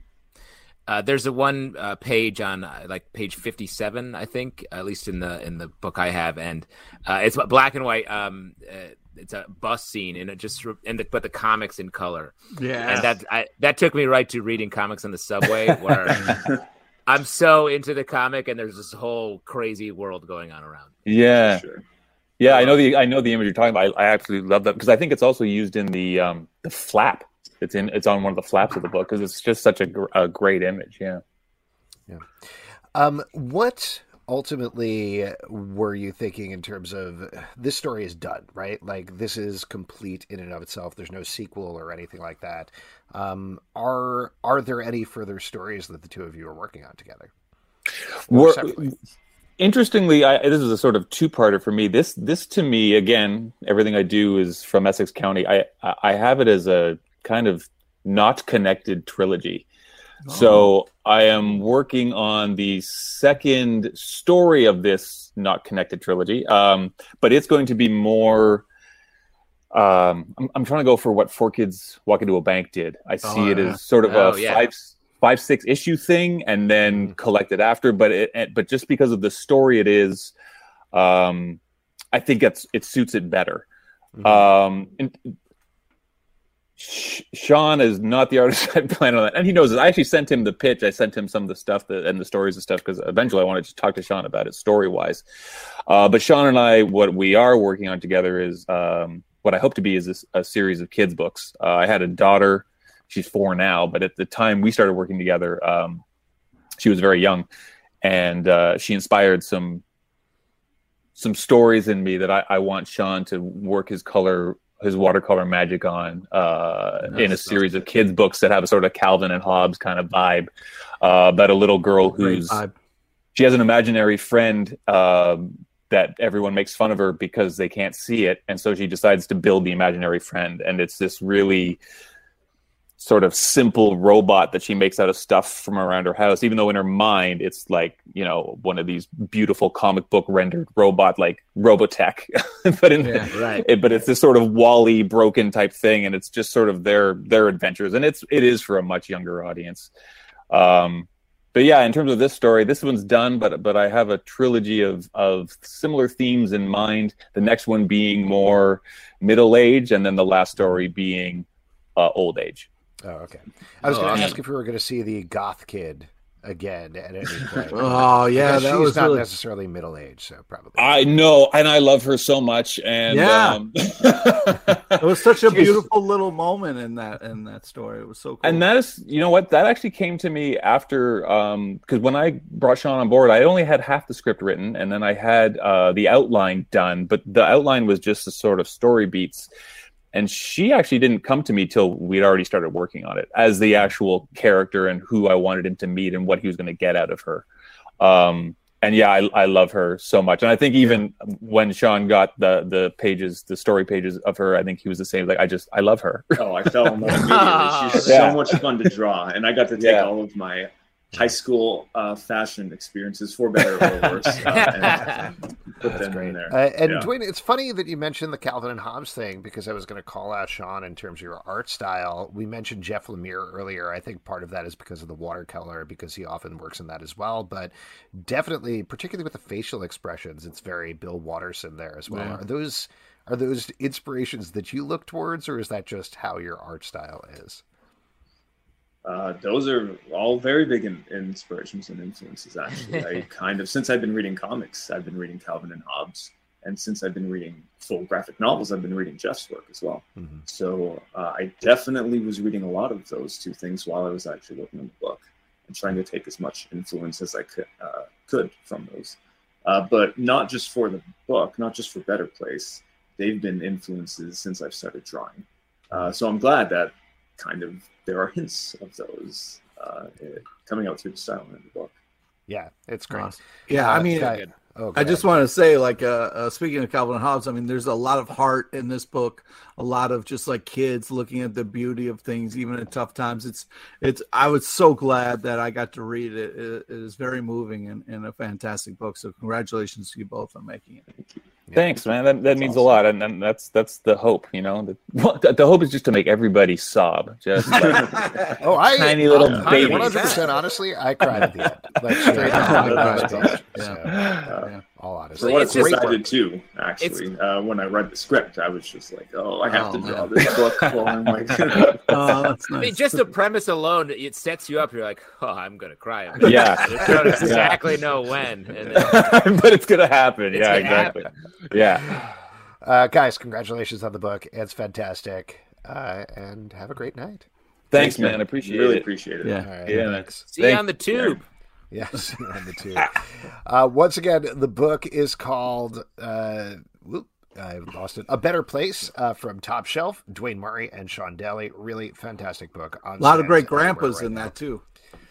[SPEAKER 3] Uh, there's a one uh, page on uh, like page fifty-seven, I think, at least in the in the book I have, and uh, it's black and white. Um, uh, it's a bus scene, and it just and the, but the comics in color.
[SPEAKER 4] Yeah.
[SPEAKER 3] And that I, that took me right to reading comics on the subway, where I'm so into the comic, and there's this whole crazy world going on around.
[SPEAKER 5] Yeah.
[SPEAKER 6] Sure.
[SPEAKER 5] Yeah, I know the I know the image you're talking about. I, I absolutely love that because I think it's also used in the um, the flap. It's in it's on one of the flaps of the book because it's just such a, gr- a great image. Yeah.
[SPEAKER 2] Yeah. Um, what ultimately were you thinking in terms of this story is done, right? Like this is complete in and of itself. There's no sequel or anything like that. Um, are are there any further stories that the two of you are working on together? Or
[SPEAKER 5] We're,
[SPEAKER 2] separately?
[SPEAKER 5] interestingly, I, this is a sort of two-parter for me. This this to me, again, everything I do is from Essex County. I I have it as a kind of not connected trilogy.
[SPEAKER 4] Oh.
[SPEAKER 5] So I am working on the second story of this not connected trilogy, um, but it's going to be more. Um, I'm, I'm trying to go for what Four Kids Walk Into a Bank did. I see
[SPEAKER 4] Oh,
[SPEAKER 5] it
[SPEAKER 4] yeah.
[SPEAKER 5] as sort of
[SPEAKER 3] Oh,
[SPEAKER 5] a
[SPEAKER 3] yeah.
[SPEAKER 5] five, five, six issue thing, and then collected after. But it, it- but just because of the story it is, um, I think it's it suits it better.
[SPEAKER 2] Mhm.
[SPEAKER 5] Um, and Sh- Sean is not the artist I plan on that, and he knows it. I actually sent him the pitch. I sent him some of the stuff that, and the stories and stuff because eventually I wanted to talk to Sean about it story wise. Uh, but Sean and I, what we are working on together is um, what I hope to be is this, a series of kids books. Uh, I had a daughter; she's four now, but at the time we started working together, um, she was very young, and uh, she inspired some some stories in me that I, I want Sean to work his color. his watercolor magic on uh, in a series of kids books that have a sort of Calvin and Hobbes kind of vibe uh, about a little girl
[SPEAKER 4] Great
[SPEAKER 5] who's
[SPEAKER 4] vibe.
[SPEAKER 5] she has an imaginary friend um, that everyone makes fun of her because they can't see it, and so she decides to build the imaginary friend, and it's this really sort of simple robot that she makes out of stuff from around her house, even though in her mind it's like, you know, one of these beautiful comic book rendered robot like Robotech. but in
[SPEAKER 4] Yeah,
[SPEAKER 3] right.
[SPEAKER 5] it, but it's this sort of Wall-E broken type thing, and it's just sort of their their adventures, and it's it is for a much younger audience. Um but yeah, in terms of this story, this one's done, but but I have a trilogy of of similar themes in mind. The next one being more middle age, and then the last story being uh, old age.
[SPEAKER 2] Oh, okay. I was
[SPEAKER 3] Oh,
[SPEAKER 2] going to
[SPEAKER 3] yeah.
[SPEAKER 2] ask if we were going to see the goth kid again at any point.
[SPEAKER 4] Oh yeah,
[SPEAKER 2] Because
[SPEAKER 4] that
[SPEAKER 2] she's
[SPEAKER 4] was
[SPEAKER 2] not
[SPEAKER 4] really...
[SPEAKER 2] necessarily middle age, so probably.
[SPEAKER 5] I know, and I love her so much. And
[SPEAKER 4] Yeah.
[SPEAKER 5] um,
[SPEAKER 4] It was such a
[SPEAKER 5] She's-
[SPEAKER 4] beautiful little moment in that in that story. It was so cool.
[SPEAKER 5] And that is, you know what, that actually came to me after, um, because when I brought Sean on board, I only had half the script written, and then I had uh, the outline done, but the outline was just the sort of story beats. And she actually didn't come to me till we'd already started working on it as the actual character and who I wanted him to meet and what he was going to get out of her. Um, and yeah, I, I love her so much. And I think even when Sean got the the pages, the story pages of her, I think he was the same. Like, I just, I love her.
[SPEAKER 6] Oh, I fell in love immediately. She's
[SPEAKER 5] Yeah.
[SPEAKER 6] so much fun to draw, and I got to take
[SPEAKER 5] Yeah.
[SPEAKER 6] all of my high school uh, fashion experiences, for better or worse, uh, and put
[SPEAKER 2] That's
[SPEAKER 6] them
[SPEAKER 2] great.
[SPEAKER 6] in there.
[SPEAKER 2] Uh, and
[SPEAKER 6] Yeah.
[SPEAKER 2] Dwayne, it's funny that you mentioned the Calvin and Hobbes thing, because I was going to call out Sean in terms of your art style. We mentioned Jeff Lemire earlier. I think part of that is because of the watercolor, because he often works in that as well. But definitely, particularly with the facial expressions, it's very Bill Watterson there as well.
[SPEAKER 4] Yeah.
[SPEAKER 2] Are those are those inspirations that you look towards, or is that just how your art style is?
[SPEAKER 6] Uh, those are all very big in, inspirations and influences, actually. I kind of, since I've been reading comics, I've been reading Calvin and Hobbes. And since I've been reading full graphic novels, I've been reading Jeff's work as well.
[SPEAKER 2] Mm-hmm.
[SPEAKER 6] So uh, I definitely was reading a lot of those two things while I was actually working on the book and trying to take as much influence as I could, uh, could from those. Uh, but not just for the book, not just for Better Place. They've been influences since I've started drawing. Uh, so I'm glad that kind of there are hints of those uh, coming out through the style in the book.
[SPEAKER 2] Yeah, it's great.
[SPEAKER 4] Awesome. Yeah,
[SPEAKER 2] Uh,
[SPEAKER 4] I mean,
[SPEAKER 2] Guy- oh, go
[SPEAKER 4] I just
[SPEAKER 2] ahead.
[SPEAKER 4] want to say, like, uh, uh, speaking of Calvin and Hobbes, I mean, there's a lot of heart in this book. A lot of just like kids looking at the beauty of things, even in tough times. It's, it's. I was so glad that I got to read it. It, it is very moving and, and a fantastic book. So congratulations to you both on making it.
[SPEAKER 5] Thanks, man. That, that means
[SPEAKER 6] awesome.
[SPEAKER 5] a lot, and, and that's that's the hope, you know. The, the hope is just to make everybody sob, just like
[SPEAKER 2] Oh, I
[SPEAKER 5] tiny little
[SPEAKER 2] uh,
[SPEAKER 5] babies.
[SPEAKER 2] one hundred percent honestly, I cried at the end. Like straight up on my page.
[SPEAKER 4] Yeah.
[SPEAKER 2] So,
[SPEAKER 4] Yeah.
[SPEAKER 2] all
[SPEAKER 6] For
[SPEAKER 2] honestly,
[SPEAKER 6] what
[SPEAKER 2] it's
[SPEAKER 6] it's worth,
[SPEAKER 2] great
[SPEAKER 6] I
[SPEAKER 2] work.
[SPEAKER 6] did too, actually. Uh, when I read the script, I was just like, oh, I have
[SPEAKER 4] Oh,
[SPEAKER 6] to draw
[SPEAKER 4] man.
[SPEAKER 6] this book. While I'm like,
[SPEAKER 4] Oh, that's
[SPEAKER 3] I mean,
[SPEAKER 4] nice.
[SPEAKER 3] just the premise alone, it sets you up. You're like, oh, I'm gonna cry.
[SPEAKER 5] Yeah.
[SPEAKER 3] I don't exactly know when. And then
[SPEAKER 5] but it's gonna happen.
[SPEAKER 3] it's
[SPEAKER 5] yeah,
[SPEAKER 3] gonna
[SPEAKER 5] exactly.
[SPEAKER 3] happen.
[SPEAKER 5] Yeah.
[SPEAKER 2] Uh, guys, congratulations on the book. It's fantastic. Uh, and have a great night.
[SPEAKER 5] Thanks, man. I appreciate
[SPEAKER 6] really
[SPEAKER 5] it.
[SPEAKER 6] appreciate it.
[SPEAKER 4] Yeah.
[SPEAKER 2] All right,
[SPEAKER 5] Yeah.
[SPEAKER 2] thanks.
[SPEAKER 3] See you
[SPEAKER 5] Thank-
[SPEAKER 3] on the tube.
[SPEAKER 2] Yes, on the two. Uh, once again, the book is called, uh, whoop, I lost it, A Better Place uh, from Top Shelf, Dwayne Murray and Sean Daly. Really fantastic book. On
[SPEAKER 4] A lot of great
[SPEAKER 2] stands everywhere
[SPEAKER 4] grandpas
[SPEAKER 2] right
[SPEAKER 4] in
[SPEAKER 2] now.
[SPEAKER 4] that too.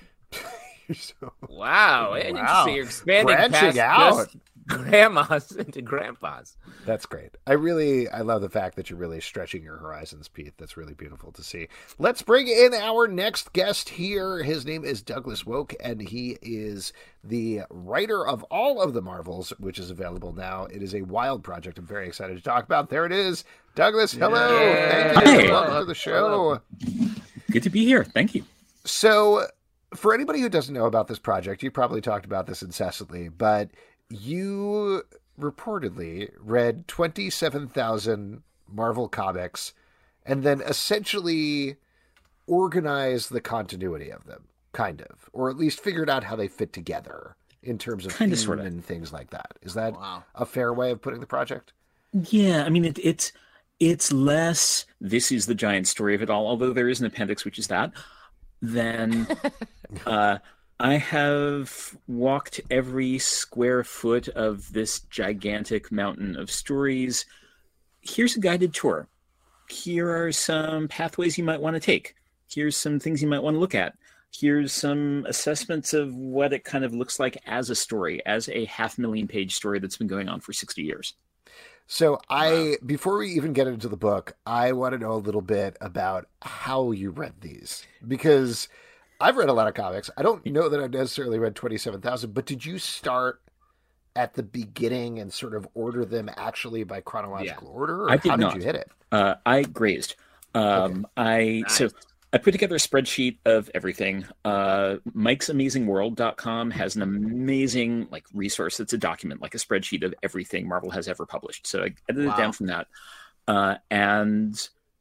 [SPEAKER 2] So,
[SPEAKER 3] Wow, and
[SPEAKER 2] Wow.
[SPEAKER 3] interesting. You're expanding
[SPEAKER 2] Branching
[SPEAKER 3] past
[SPEAKER 2] out.
[SPEAKER 3] just grandmas into grandpas.
[SPEAKER 2] that's great. I really, I love the fact that you're really stretching your horizons, Pete. That's really beautiful to see. Let's bring in our next guest here. His name is Douglas Woke, and he is the writer of all of the Marvels, which is available now. It is a wild project I'm very excited to talk about. There it is. Douglas, hello.
[SPEAKER 3] Yeah.
[SPEAKER 2] Thank you.
[SPEAKER 7] Hi.
[SPEAKER 2] Welcome to the show.
[SPEAKER 7] Good to be here. Thank you.
[SPEAKER 2] So, for anybody who doesn't know about this project, you probably talked about this incessantly, but you reportedly read twenty-seven thousand Marvel comics and then essentially organized the continuity of them, kind of, or at least figured out how they fit together in terms of
[SPEAKER 7] Kinda,
[SPEAKER 2] theme
[SPEAKER 7] sorta.
[SPEAKER 2] and things like that. Is that
[SPEAKER 4] Wow.
[SPEAKER 2] a fair way of putting the project?
[SPEAKER 7] Yeah, I mean, it, it's it's less. This is the giant story of it all. Although there is an appendix, which is that. Then uh, I have walked every square foot of this gigantic mountain of stories. Here's a guided tour. Here are some pathways you might want to take. Here's some things you might want to look at. Here's some assessments of what it kind of looks like as a story, as a half million page story that's been going on for sixty years.
[SPEAKER 2] So I, before we even get into the book, I want to know a little bit about how you read these, because I've read a lot of comics. I don't know that I've necessarily read twenty-seven thousand, but did you start at the beginning and sort of order them actually by chronological order? Or
[SPEAKER 7] I did
[SPEAKER 2] how
[SPEAKER 7] not.
[SPEAKER 2] did you hit it?
[SPEAKER 7] Uh, I grazed. Um, I
[SPEAKER 3] Nice.
[SPEAKER 7] so I put together a spreadsheet of everything. Uh, Mike's Amazing World dot com has an amazing like resource. It's a document, like a spreadsheet of everything Marvel has ever published. So I edited
[SPEAKER 4] Wow.
[SPEAKER 7] it down from that, uh, and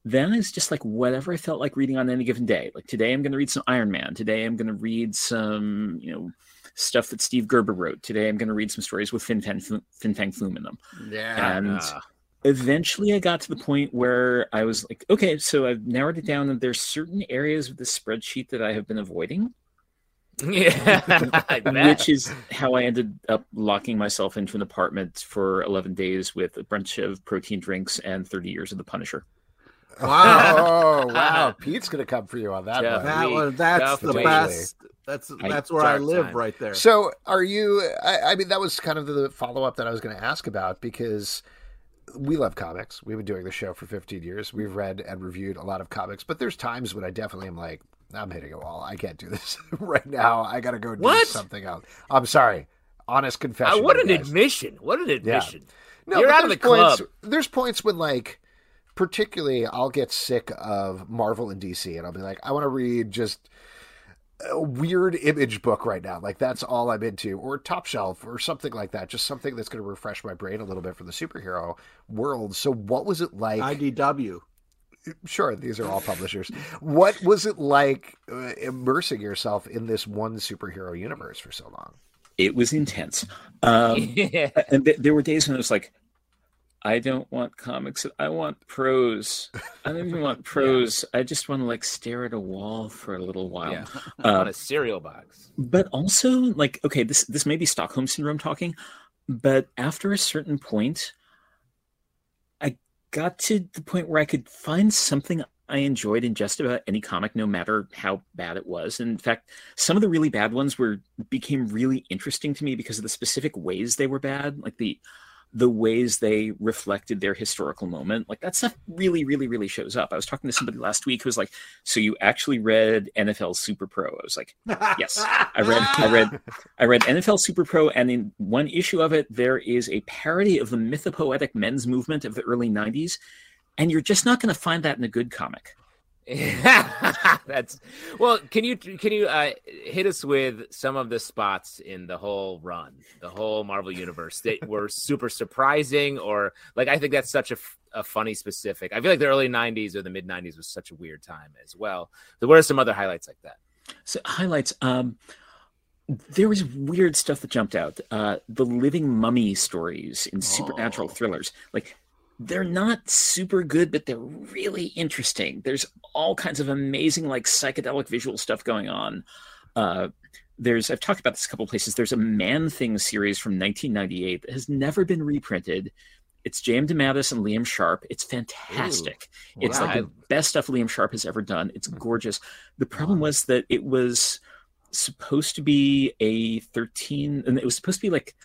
[SPEAKER 7] then it's just like whatever I felt like reading on any given day. Like today I'm going to read some Iron Man. Today I'm going to read some, you know, stuff that Steve Gerber wrote. Today I'm going to read some stories with Fin Fang, Fin Fang Foom in them.
[SPEAKER 2] Yeah.
[SPEAKER 7] And uh, eventually I got to the point where I was like, okay, so I've narrowed it down and there's certain areas of the spreadsheet that I have been avoiding.
[SPEAKER 3] Yeah.
[SPEAKER 7] Which is how I ended up locking myself into an apartment for eleven days with a bunch of protein drinks and thirty years of The Punisher.
[SPEAKER 2] Wow. Oh, wow. Pete's going to come for you on that
[SPEAKER 3] Yeah.
[SPEAKER 2] one.
[SPEAKER 4] That one, that's the
[SPEAKER 3] Definitely.
[SPEAKER 4] best. That's that's where I
[SPEAKER 3] dark
[SPEAKER 4] live
[SPEAKER 3] time.
[SPEAKER 4] right there.
[SPEAKER 2] So are you, I, I mean, that was kind of the follow-up that I was going to ask about, because we love comics. We've been doing the show for fifteen years. We've read and reviewed a lot of comics, but there's times when I definitely am like, I'm hitting a wall. I can't do this right now. I got to go do
[SPEAKER 3] What?
[SPEAKER 2] something else. I'm sorry. Honest confession.
[SPEAKER 3] Uh, what
[SPEAKER 2] you
[SPEAKER 3] an
[SPEAKER 2] guys.
[SPEAKER 3] admission. What an admission.
[SPEAKER 2] No,
[SPEAKER 3] You're
[SPEAKER 2] but
[SPEAKER 3] out of the
[SPEAKER 2] there's points,
[SPEAKER 3] club.
[SPEAKER 2] There's points when, like, particularly I'll get sick of Marvel and D C, and I'll be like, I want to read just a weird image book right now. Like, that's all I'm into. Or Top Shelf or something like that. Just something that's going to refresh my brain a little bit from the superhero world. So what was it like?
[SPEAKER 4] I D W.
[SPEAKER 2] Sure, these are all publishers. What was it like uh, immersing yourself in this one superhero universe for so long?
[SPEAKER 7] It was intense. Um,
[SPEAKER 3] Yeah.
[SPEAKER 7] and th- there were days when it was like, I don't want comics. I want prose. I don't even want prose. I just want to like stare at a wall for a little while.
[SPEAKER 3] Yeah.
[SPEAKER 7] Uh,
[SPEAKER 3] On a cereal box.
[SPEAKER 7] but also like, okay, this, this may be Stockholm Syndrome talking, but after a certain point, I got to the point where I could find something I enjoyed in just about any comic, no matter how bad it was. And in fact, some of the really bad ones were became really interesting to me because of the specific ways they were bad, like the the ways they reflected their historical moment. Like that stuff really, really, really shows up. I was talking to somebody last week who was like, "So you actually read N F L Super Pro?" I was like, "Yes, I read, I read, I read N F L Super Pro, and in one issue of it, there is a parody of the mythopoetic men's movement of the early nineties, and you're just not going to find that in a good comic."
[SPEAKER 3] That's well. Can you can you uh, hit us with some of the spots in the whole run, the whole Marvel universe that were super surprising, or like I think that's such a, a funny specific. I feel like the early nineties or the mid nineties was such a weird time as well. So what are some other highlights like that?
[SPEAKER 7] So highlights. Um, there was weird stuff that jumped out. Uh, the living mummy stories in supernatural
[SPEAKER 2] Oh.
[SPEAKER 7] thrillers, like. They're not super good, but they're really interesting. There's all kinds of amazing, like psychedelic visual stuff going on. Uh, there's, I've talked about this a couple of places. There's a Man Thing series from nineteen ninety-eight that has never been reprinted. It's J M DeMatteis and Liam Sharp. It's fantastic.
[SPEAKER 3] Ooh,
[SPEAKER 7] it's
[SPEAKER 3] wow.
[SPEAKER 7] like the best stuff Liam Sharp has ever done. It's gorgeous. The problem was that it was supposed to be a thirteen, and it was supposed to be like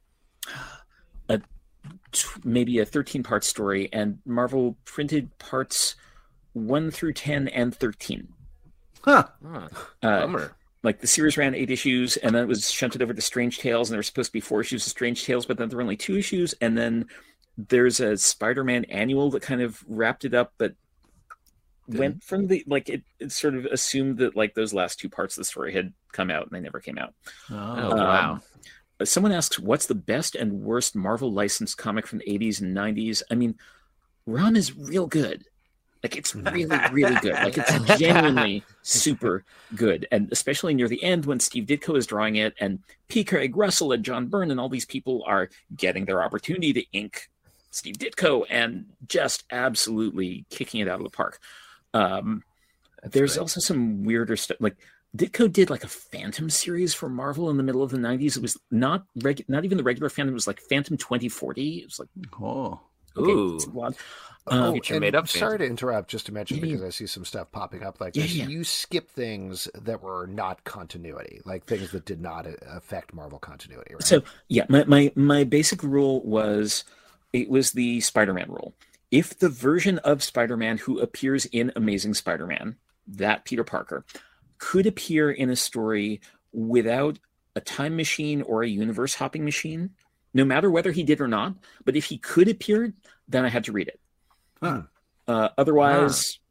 [SPEAKER 7] a maybe a thirteen part story, and Marvel printed parts one through ten and thirteen.
[SPEAKER 4] Huh.
[SPEAKER 3] Huh,
[SPEAKER 7] Uh,
[SPEAKER 3] bummer.
[SPEAKER 7] like the series ran eight issues, and then it was shunted over to Strange Tales, and there were supposed to be four issues of Strange Tales, but then there were only two issues, and then there's a Spider-Man annual that kind of wrapped it up, but went from the like it, it sort of assumed that like those last two parts of the story had come out, and they never came out.
[SPEAKER 3] Oh,
[SPEAKER 4] Oh.
[SPEAKER 3] wow.
[SPEAKER 7] Um, someone asks, what's the best and worst Marvel licensed comic from the eighties and nineties? I mean, Rom is real good. Like, it's really, really good. Like, it's genuinely super good. And especially near the end when Steve Ditko is drawing it and P. Craig Russell and John Byrne and all these people are getting their opportunity to ink Steve Ditko and just absolutely kicking it out of the park. Um, there's
[SPEAKER 3] great.
[SPEAKER 7] also some weirder stuff. Like, Ditko did like a Phantom series for Marvel in the middle of the nineties. It was not reg- not even the regular Phantom. It was like Phantom twenty forty. It was like,
[SPEAKER 4] Oh.
[SPEAKER 7] okay,
[SPEAKER 3] Ooh.
[SPEAKER 7] it's a lot.
[SPEAKER 2] Oh,
[SPEAKER 7] Um,
[SPEAKER 3] Future
[SPEAKER 2] and
[SPEAKER 3] made up
[SPEAKER 2] sorry
[SPEAKER 3] Phantom.
[SPEAKER 2] to interrupt, just to mention,
[SPEAKER 7] Yeah, yeah.
[SPEAKER 2] because I see some stuff popping up like
[SPEAKER 7] Yeah,
[SPEAKER 2] this.
[SPEAKER 7] yeah.
[SPEAKER 2] You skip things that were not continuity, like things that did not uh, affect Marvel continuity, right?
[SPEAKER 7] So yeah, my, my my basic rule was it was the Spider-Man rule. If the version of Spider-Man who appears in Amazing Spider-Man, that Peter Parker, could appear in a story without a time machine or a universe hopping machine, no matter whether he did or not, but if he could appear, then I had to read it.
[SPEAKER 4] Huh.
[SPEAKER 7] Uh, otherwise,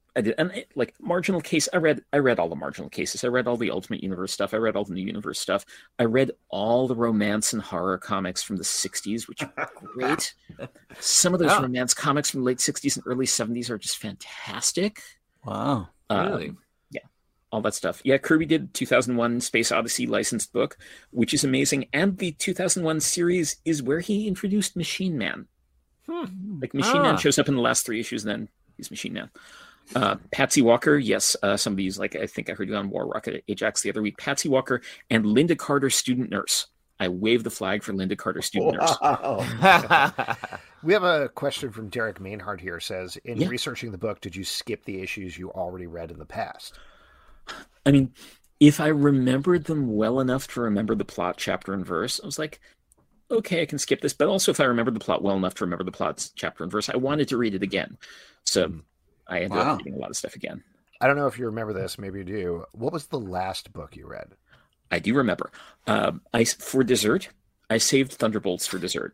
[SPEAKER 7] I did, and it, like Marginal Case, I read I read all the Marginal Cases. I read all the Ultimate Universe stuff. I read all the New Universe stuff. I read all the romance and horror comics from the sixties, which are great. Some of those
[SPEAKER 3] Oh.
[SPEAKER 7] romance comics from the late sixties and early seventies are just fantastic.
[SPEAKER 4] Wow.
[SPEAKER 3] Really?
[SPEAKER 7] Um, yeah, all that stuff. Yeah, Kirby did two thousand one Space Odyssey licensed book, which is amazing. And the two thousand one series is where he introduced Machine Man. Like Machine
[SPEAKER 3] Ah.
[SPEAKER 7] Man shows up in the last three issues, and then he's Machine Man. Uh, Patsy Walker, yes, uh, somebody's like, I think I heard you on War Rocket at Ajax the other week. Patsy Walker and Linda Carter, student nurse. I wave the flag for Linda Carter, student nurse.
[SPEAKER 4] Wow.
[SPEAKER 2] We have a question from Derek Mainhardt here. Says, in
[SPEAKER 7] Yeah.
[SPEAKER 2] researching the book, did you skip the issues you already read in the past?
[SPEAKER 7] I mean, if I remembered them well enough to remember the plot, chapter and verse, I was like, okay, I can skip this. But also, if I remembered the plot well enough to remember the plot, chapter and verse, I wanted to read it again. So I ended
[SPEAKER 4] Wow.
[SPEAKER 7] up reading a lot of stuff again.
[SPEAKER 2] I don't know if you remember this. Maybe you do. What was the last book you read?
[SPEAKER 7] I do remember. Um, I for dessert, I saved Thunderbolts for dessert.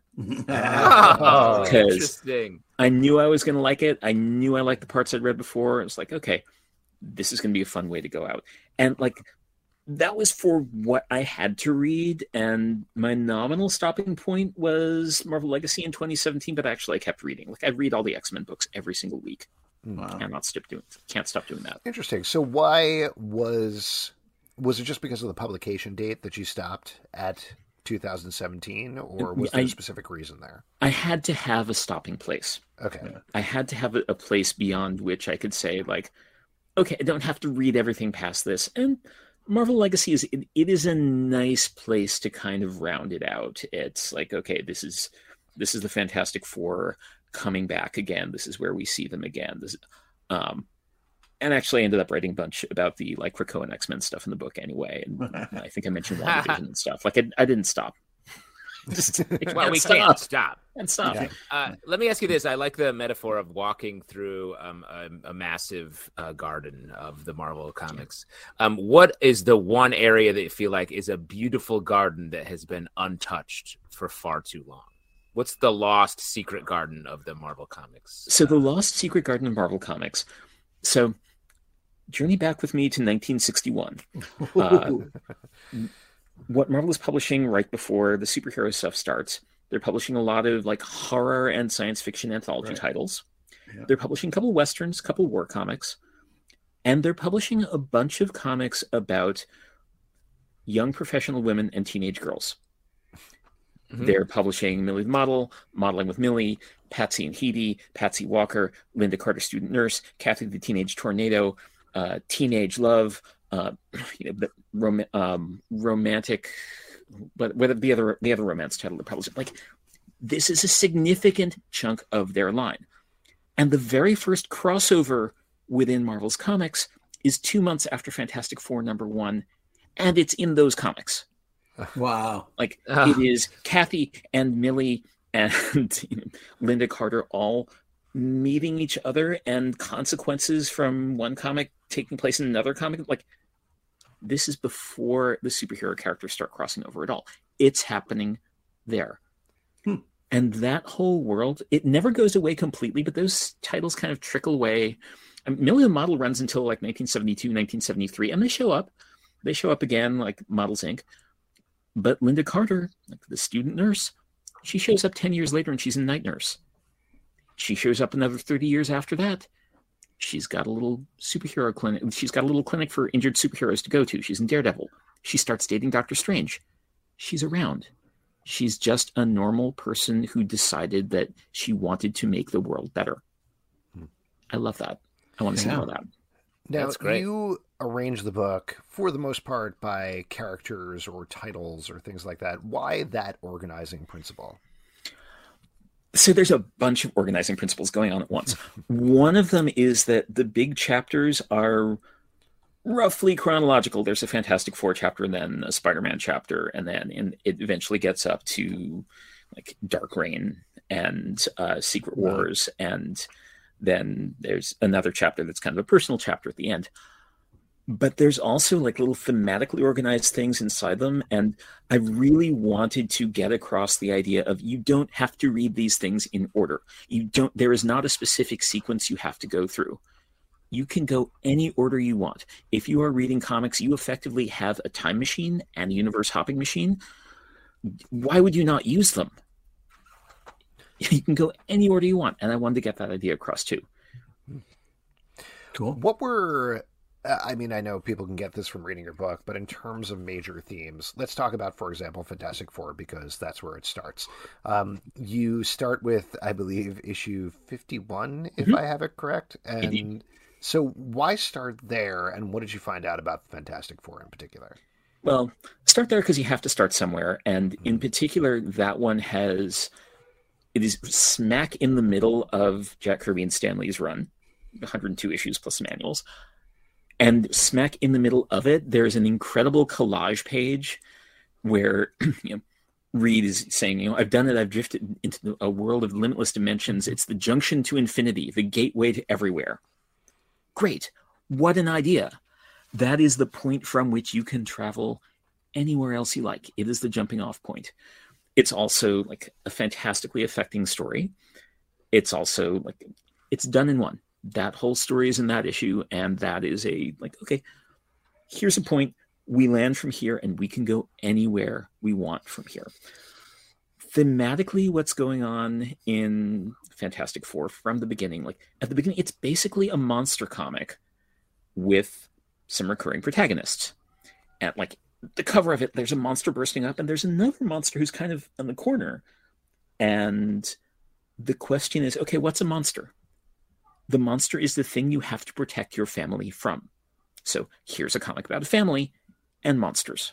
[SPEAKER 3] Oh,
[SPEAKER 7] Because-
[SPEAKER 3] interesting.
[SPEAKER 7] I knew I was going to like it. I knew I liked the parts I'd read before. It was like, okay, this is going to be a fun way to go out. And like, that was for what I had to read. And my nominal stopping point was Marvel Legacy in twenty seventeen, but actually I kept reading. Like, I'd read all the X-Men books every single week.
[SPEAKER 4] Wow.
[SPEAKER 7] And not stop doing, can't stop doing that.
[SPEAKER 2] Interesting. So why was was it just because of the publication date that you stopped at two thousand seventeen, or was there
[SPEAKER 7] I-
[SPEAKER 2] a specific reason there?
[SPEAKER 7] I had to have a stopping place.
[SPEAKER 2] Okay.
[SPEAKER 7] I had to have a, a place beyond which I could say, like, okay, I don't have to read everything past this. And Marvel Legacy is it, it is a nice place to kind of round it out. It's like, okay, this is this is the Fantastic Four coming back again. This is where we see them again. This, um, and actually, I ended up writing a bunch about the like Krakoa and X-Men stuff in the book anyway. And I think I mentioned WandaVision and stuff. Like, I, I didn't stop. Just, I
[SPEAKER 3] Well,
[SPEAKER 7] can't
[SPEAKER 3] we
[SPEAKER 7] stop.
[SPEAKER 3] can't stop.
[SPEAKER 7] And stop.
[SPEAKER 2] Yeah.
[SPEAKER 3] Uh, let me ask you this. I like the metaphor of walking through um, a, a massive uh, garden of the Marvel comics. Um, what is the one area that you feel like is a beautiful garden that has been untouched for far too long? What's the lost secret garden of the Marvel comics?
[SPEAKER 7] So the Lost Secret Garden of Marvel Comics. So journey back with me to nineteen sixty-one. Uh, what Marvel is publishing right before the superhero stuff starts, they're publishing a lot of like horror and science fiction anthology
[SPEAKER 4] Right.
[SPEAKER 7] titles.
[SPEAKER 4] Yeah.
[SPEAKER 7] They're publishing a couple westerns, a couple war comics, and they're publishing a bunch of comics about young professional women and teenage girls.
[SPEAKER 3] Mhm.
[SPEAKER 7] They're publishing Millie the Model, Modeling with Millie, Patsy and Heidi, Patsy Walker, Linda Carter Student Nurse, Kathy the Teenage Tornado, uh, Teenage Love, uh, you know, the rom- um, romantic, but whether the other the other romance title they're publishing, like this is a significant chunk of their line. And the very first crossover within Marvel's comics is two months after Fantastic Four number one, and it's in those comics.
[SPEAKER 4] Wow.
[SPEAKER 7] Like
[SPEAKER 3] Ah.
[SPEAKER 7] it is Kathy and Millie and you know, Linda Carter all meeting each other, and consequences from one comic taking place in another comic. Like this is before the superhero characters start crossing over at all. It's happening there.
[SPEAKER 4] Hmm.
[SPEAKER 7] And that whole world, it never goes away completely, but those titles kind of trickle away. I mean, Millie the Model runs until like nineteen seventy-two, nineteen seventy-three, and they show up. They show up again, like Models Incorporated. But Linda Carter, like the student nurse, she shows up ten years later and she's a night nurse. She shows up another thirty years after that. She's got a little superhero clinic. She's got a little clinic for injured superheroes to go to. She's in Daredevil. She starts dating Doctor Strange. She's around. She's just a normal person who decided that she wanted to make the world better. I love that. I want to see
[SPEAKER 4] Yeah.
[SPEAKER 7] more of that.
[SPEAKER 2] Now,
[SPEAKER 3] That's great.
[SPEAKER 2] you arrange the book for the most part by characters or titles or things like that. Why that organizing principle?
[SPEAKER 7] So there's a bunch of organizing principles going on at once. One of them is that the big chapters are roughly chronological. There's a Fantastic Four chapter, and then a Spider-Man chapter, and then in, it eventually gets up to like Dark Reign and uh, Secret Wars, and then there's another chapter that's kind of a personal chapter at the end. But there's also like little thematically organized things inside them. And I really wanted to get across the idea of you don't have to read these things in order. You don't, there is not a specific sequence you have to go through. You can go any order you want. If you are reading comics, you effectively have a time machine and a universe hopping machine. Why would you not use them? You can go any order you want. And I wanted to get that idea across too.
[SPEAKER 4] Cool.
[SPEAKER 2] What were, I mean, I know people can get this from reading your book, but in terms of major themes, let's talk about, for example, Fantastic Four, because that's where it starts. Um, you start with, I believe, issue fifty-one, if mm-hmm. I have it correct. And Indeed. So why start there, and what did you find out about Fantastic Four in particular?
[SPEAKER 7] Well, start there because you have to start somewhere. And mm-hmm. in particular, that one has, it is smack in the middle of Jack Kirby and Stan Lee's run, one hundred two issues plus manuals. And smack in the middle of it, there's an incredible collage page where you know, Reed is saying, you know, I've done it. I've drifted into a world of limitless dimensions. It's the junction to infinity, the gateway to everywhere. Great. What an idea. That is the point from which you can travel anywhere else you like. It is the jumping off point. It's also like a fantastically affecting story. It's also like, it's done in one. That whole story is in that issue. And that is a like, okay, here's a point. We land from here and we can go anywhere we want from here. Thematically, what's going on in Fantastic Four from the beginning, like at the beginning, it's basically a monster comic with some recurring protagonists. And like the cover of it, there's a monster bursting up and there's another monster who's kind of in the corner. And the question is, okay, what's a monster? The monster is the thing you have to protect your family from. So here's a comic about a family and monsters.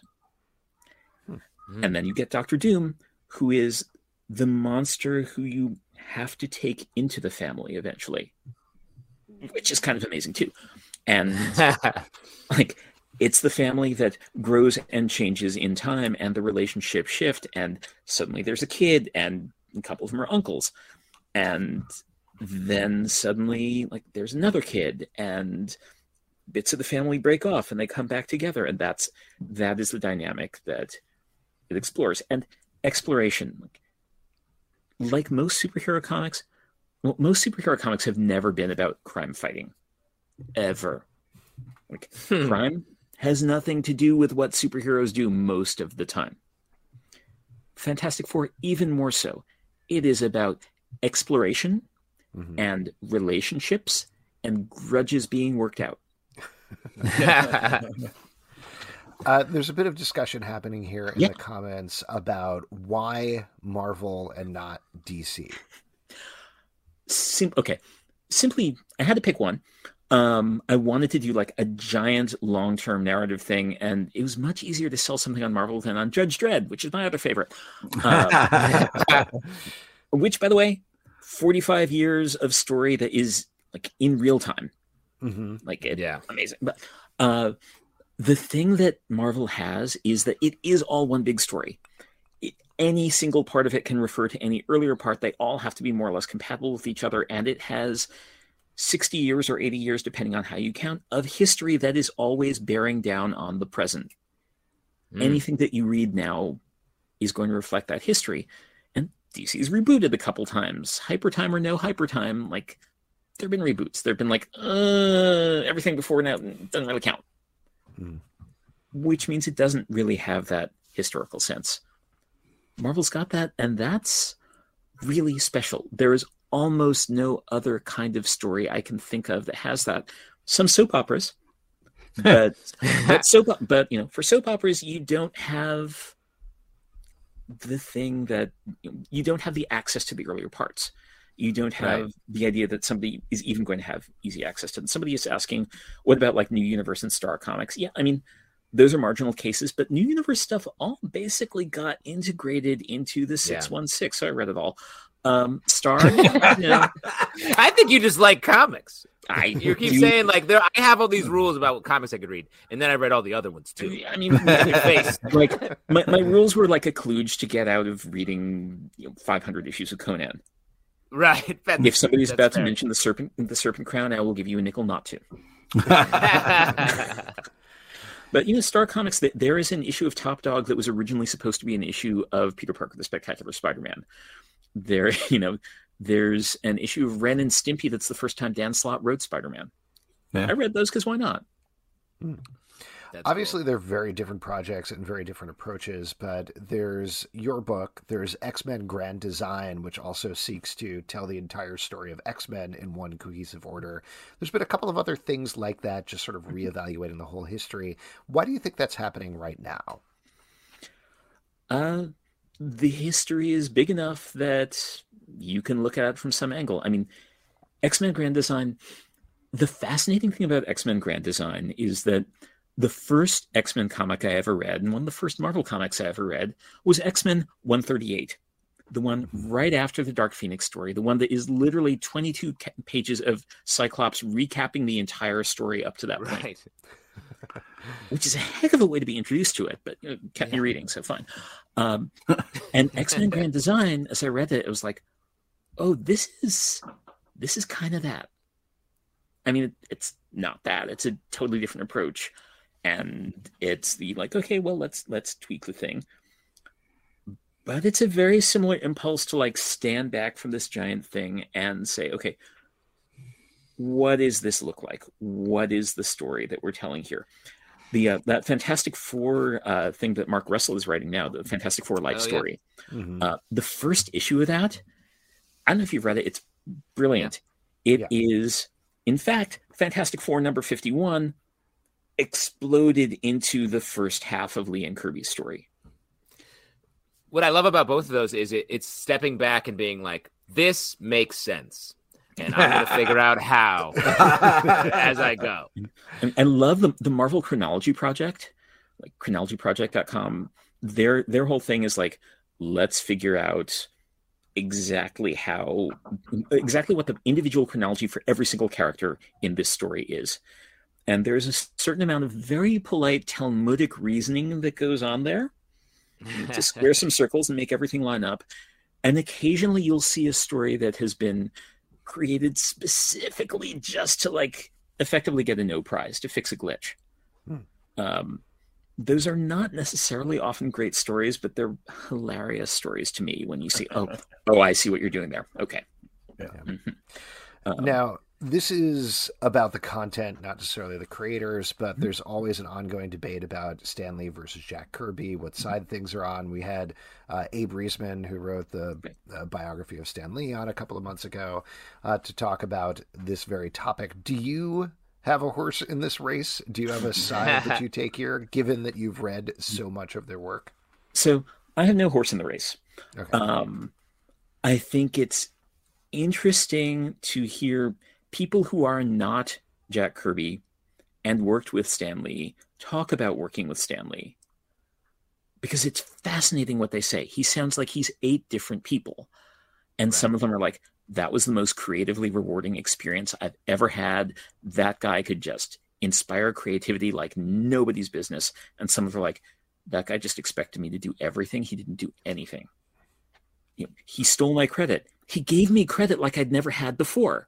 [SPEAKER 7] Hmm. And then you get Doctor Doom, who is the monster who you have to take into the family eventually, which is kind of amazing too. And like, it's the family that grows and changes in time, and the relationships shift, and suddenly there's a kid, and a couple of them are uncles. And then suddenly, like, there's another kid, and bits of the family break off, and they come back together. And that's, that is the dynamic that it explores. And exploration, like, like most superhero comics, well, most superhero comics have never been about crime fighting. Ever. Like, hmm. Crime has nothing to do with what superheroes do most of the time. Fantastic Four, even more so. It is about exploration mm-hmm. and relationships and grudges being worked out.
[SPEAKER 2] uh, there's a bit of discussion happening here in
[SPEAKER 7] yeah.
[SPEAKER 2] the comments about why Marvel and not D C.
[SPEAKER 7] Sim- okay. Simply, I had to pick one. Um, I wanted to do like a giant long-term narrative thing, and it was much easier to sell something on Marvel than on Judge Dredd, which is my other favorite. Um, which, by the way, forty-five years of story that is like in real time.
[SPEAKER 2] Mm-hmm.
[SPEAKER 7] Like, it,
[SPEAKER 3] yeah,
[SPEAKER 7] amazing. But uh, the thing that Marvel has is that it is all one big story. It, any single part of it can refer to any earlier part. They all have to be more or less compatible with each other, and it has sixty years or eighty years, depending on how you count, of history that is always bearing down on the present. Mm. Anything that you read now is going to reflect that history. And D C's rebooted a couple times. Hyper time or no hyper time, like, there have been reboots. There have been like, uh, everything before now doesn't really count. Mm. Which means it doesn't really have that historical sense. Marvel's got that, and that's really special. There is almost no other kind of story I can think of that has that. Some soap operas, but but soap, but you know, for soap operas, you don't have the thing that you don't have the access to the earlier parts. You don't have right. the idea that somebody is even going to have easy access to them. Somebody is asking, what about like New Universe and Star Comics? Yeah, I mean, those are marginal cases, but New Universe stuff all basically got integrated into the six one six, so I read it all. Um, Star, you know,
[SPEAKER 3] I think you just like comics.
[SPEAKER 7] I
[SPEAKER 3] you keep saying like there. I have all these rules about what comics I could read, and then I read all the other ones too.
[SPEAKER 7] I mean, your face. Like my, my rules were like a kludge to get out of reading you know, five hundred issues of Conan.
[SPEAKER 3] Right. That's,
[SPEAKER 7] if somebody's about
[SPEAKER 3] fair.
[SPEAKER 7] to mention the serpent, the serpent crown, I will give you a nickel not to. But, you know, Star Comics, there is an issue of Top Dog that was originally supposed to be an issue of Peter Parker, the Spectacular Spider-Man. There, you know, there's an issue of Ren and Stimpy that's the first time Dan Slott wrote Spider-Man.
[SPEAKER 4] Yeah.
[SPEAKER 7] I read those because why not?
[SPEAKER 2] Hmm.
[SPEAKER 3] That's
[SPEAKER 2] Obviously,
[SPEAKER 3] cool.
[SPEAKER 2] they're very different projects and very different approaches, but there's your book, there's X-Men Grand Design, which also seeks to tell the entire story of X-Men in one cohesive order. There's been a couple of other things like that, just sort of reevaluating the whole history. Why do you think that's happening right now?
[SPEAKER 7] Uh, the history is big enough that you can look at it from some angle. I mean, X-Men Grand Design, the fascinating thing about X-Men Grand Design is that the first X-Men comic I ever read, and one of the first Marvel comics I ever read, was X-Men one thirty-eight, the one right after the Dark Phoenix story, the one that is literally twenty-two ca- pages of Cyclops recapping the entire story up to that point.
[SPEAKER 3] Right.
[SPEAKER 7] Which is a heck of a way to be introduced to it, but it kept
[SPEAKER 3] Yeah.
[SPEAKER 7] me reading, so fine. Um, and X-Men Grand Design, as I read it, it was like, oh, this is this is kind of that. I mean, it, it's not that. It's a totally different approach. And it's the like, okay, well, let's let's tweak the thing. But it's a very similar impulse to like stand back from this giant thing and say, okay, what does this look like? What is the story that we're telling here? The uh, that Fantastic Four uh, thing that Mark Russell is writing now, the Fantastic Four life
[SPEAKER 3] Oh, yeah.
[SPEAKER 7] story.
[SPEAKER 2] Mm-hmm.
[SPEAKER 7] Uh, the first issue of that, I don't know if you've read it. It's brilliant. It
[SPEAKER 2] Yeah.
[SPEAKER 7] is, in fact, Fantastic Four number fifty-one exploded into the first half of Lee and Kirby's story.
[SPEAKER 3] What I love about both of those is it, it's stepping back and being like, this makes sense. And I'm going to figure out how as I go.
[SPEAKER 7] And I love the, the Marvel Chronology Project, like chronology project dot com. Their their whole thing is like, let's figure out exactly how, exactly what the individual chronology for every single character in this story is. And there's a certain amount of very polite Talmudic reasoning that goes on there to square some circles and make everything line up. And occasionally you'll see a story that has been created specifically just to like effectively get a no prize, to fix a glitch.
[SPEAKER 2] Hmm.
[SPEAKER 7] Um, those are not necessarily often great stories, but they're hilarious stories to me when you see, oh, oh, I see what you're doing there. Okay.
[SPEAKER 2] Yeah.
[SPEAKER 7] Mhm. Um,
[SPEAKER 2] Now, this is about the content, not necessarily the creators, but there's always an ongoing debate about Stan Lee versus Jack Kirby, what side things are on. We had uh, Abe Reisman, who wrote the uh, biography of Stan Lee, on a couple of months ago uh, to talk about this very topic. Do you have a horse in this race? Do you have a side that you take here, given that you've read so much of their work?
[SPEAKER 7] So I have no horse in the race.
[SPEAKER 2] Okay.
[SPEAKER 7] Um, I think it's interesting to hear people who are not Jack Kirby and worked with Stan Lee talk about working with Stan Lee, because it's fascinating what they say. He sounds like he's eight different people. And
[SPEAKER 3] Right.
[SPEAKER 7] some of them are like, that was the most creatively rewarding experience I've ever had. That guy could just inspire creativity like nobody's business. And some of them are like, that guy just expected me to do everything. He didn't do anything. You know, he stole my credit. He gave me credit like I'd never had before.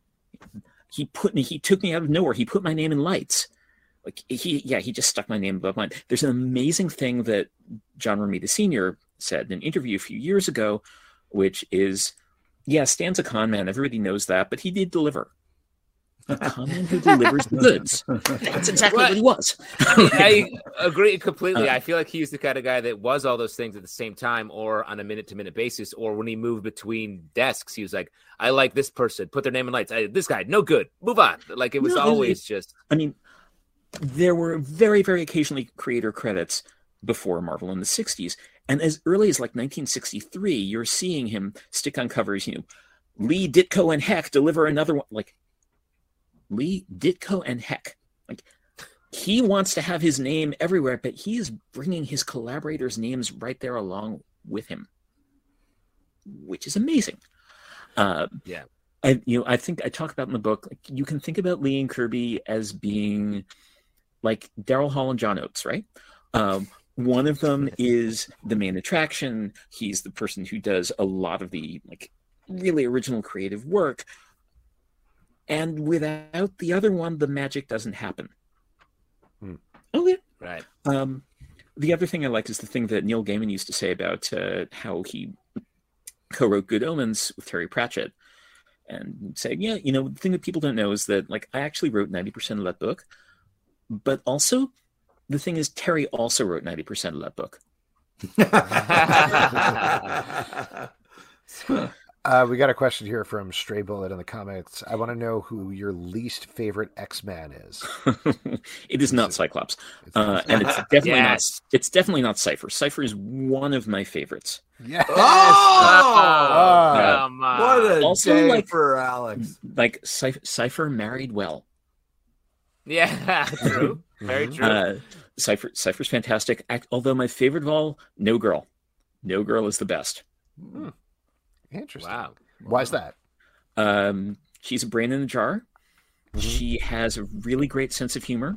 [SPEAKER 7] He put me, he took me out of nowhere. He put my name in lights. Like he, yeah, he just stuck my name above mine. There's an amazing thing that John Romita Senior said in an interview a few years ago, which is, yeah, Stan's a con man. Everybody knows that, but he did deliver. A con man who delivers goods. That's exactly
[SPEAKER 3] What?
[SPEAKER 7] what he was.
[SPEAKER 3] I agree completely.
[SPEAKER 7] Uh,
[SPEAKER 3] I feel like he's the kind of guy that was all those things at the same time, or on a minute to minute basis, or when he moved between desks, he was like, I like this person, put their name in lights. I, this guy, no good, move on. Like it was
[SPEAKER 7] No, it-
[SPEAKER 3] always
[SPEAKER 7] it-
[SPEAKER 3] just,
[SPEAKER 7] I mean, there were very, very occasionally creator credits before Marvel in the sixties. And as early as like nineteen sixty-three, you're seeing him stick on covers, you know, Lee, Ditko, and Heck deliver another one. Like, Lee, Ditko, and Heck. Like, he wants to have his name everywhere, but he is bringing his collaborators' names right there along with him, which is amazing. Uh,
[SPEAKER 3] Yeah.
[SPEAKER 7] I, you know, I think I talk about in the book, like, you can think about Lee and Kirby as being like Daryl Hall and John Oates, right? Um, one of them is the main attraction. He's the person who does a lot of the like really original creative work. And without the other one, the magic doesn't happen.
[SPEAKER 2] Hmm.
[SPEAKER 7] Okay.
[SPEAKER 3] right.
[SPEAKER 7] Um, the other thing I like is the thing that Neil Gaiman used to say about uh, how he co-wrote Good Omens with Terry Pratchett. and say, yeah, you know, the thing that people don't know is that, like, I actually wrote ninety percent of that book, but also the thing is Terry also wrote ninety percent of that book.
[SPEAKER 2] Uh, we got a question here from Stray Bullet in the comments. I want to know who your least favorite X-Man is.
[SPEAKER 7] It is not Cyclops, uh, and it's definitely
[SPEAKER 3] Yes.
[SPEAKER 7] not. It's definitely not Cypher. Cypher is one of my favorites.
[SPEAKER 2] Yes.
[SPEAKER 4] Oh,
[SPEAKER 2] Uh,
[SPEAKER 3] Come on.
[SPEAKER 4] what a
[SPEAKER 7] Also,
[SPEAKER 4] day
[SPEAKER 7] like-
[SPEAKER 4] for Alex.
[SPEAKER 7] Like Cy- Cypher married well.
[SPEAKER 3] Yeah, true. Very true.
[SPEAKER 7] Uh, Cypher Cypher's fantastic. Act- although my favorite of all, No Girl. No Girl is the best.
[SPEAKER 2] Interesting.
[SPEAKER 3] Wow.
[SPEAKER 2] Why is that?
[SPEAKER 7] Um, she's a brain in a jar. She has a really great sense of humor,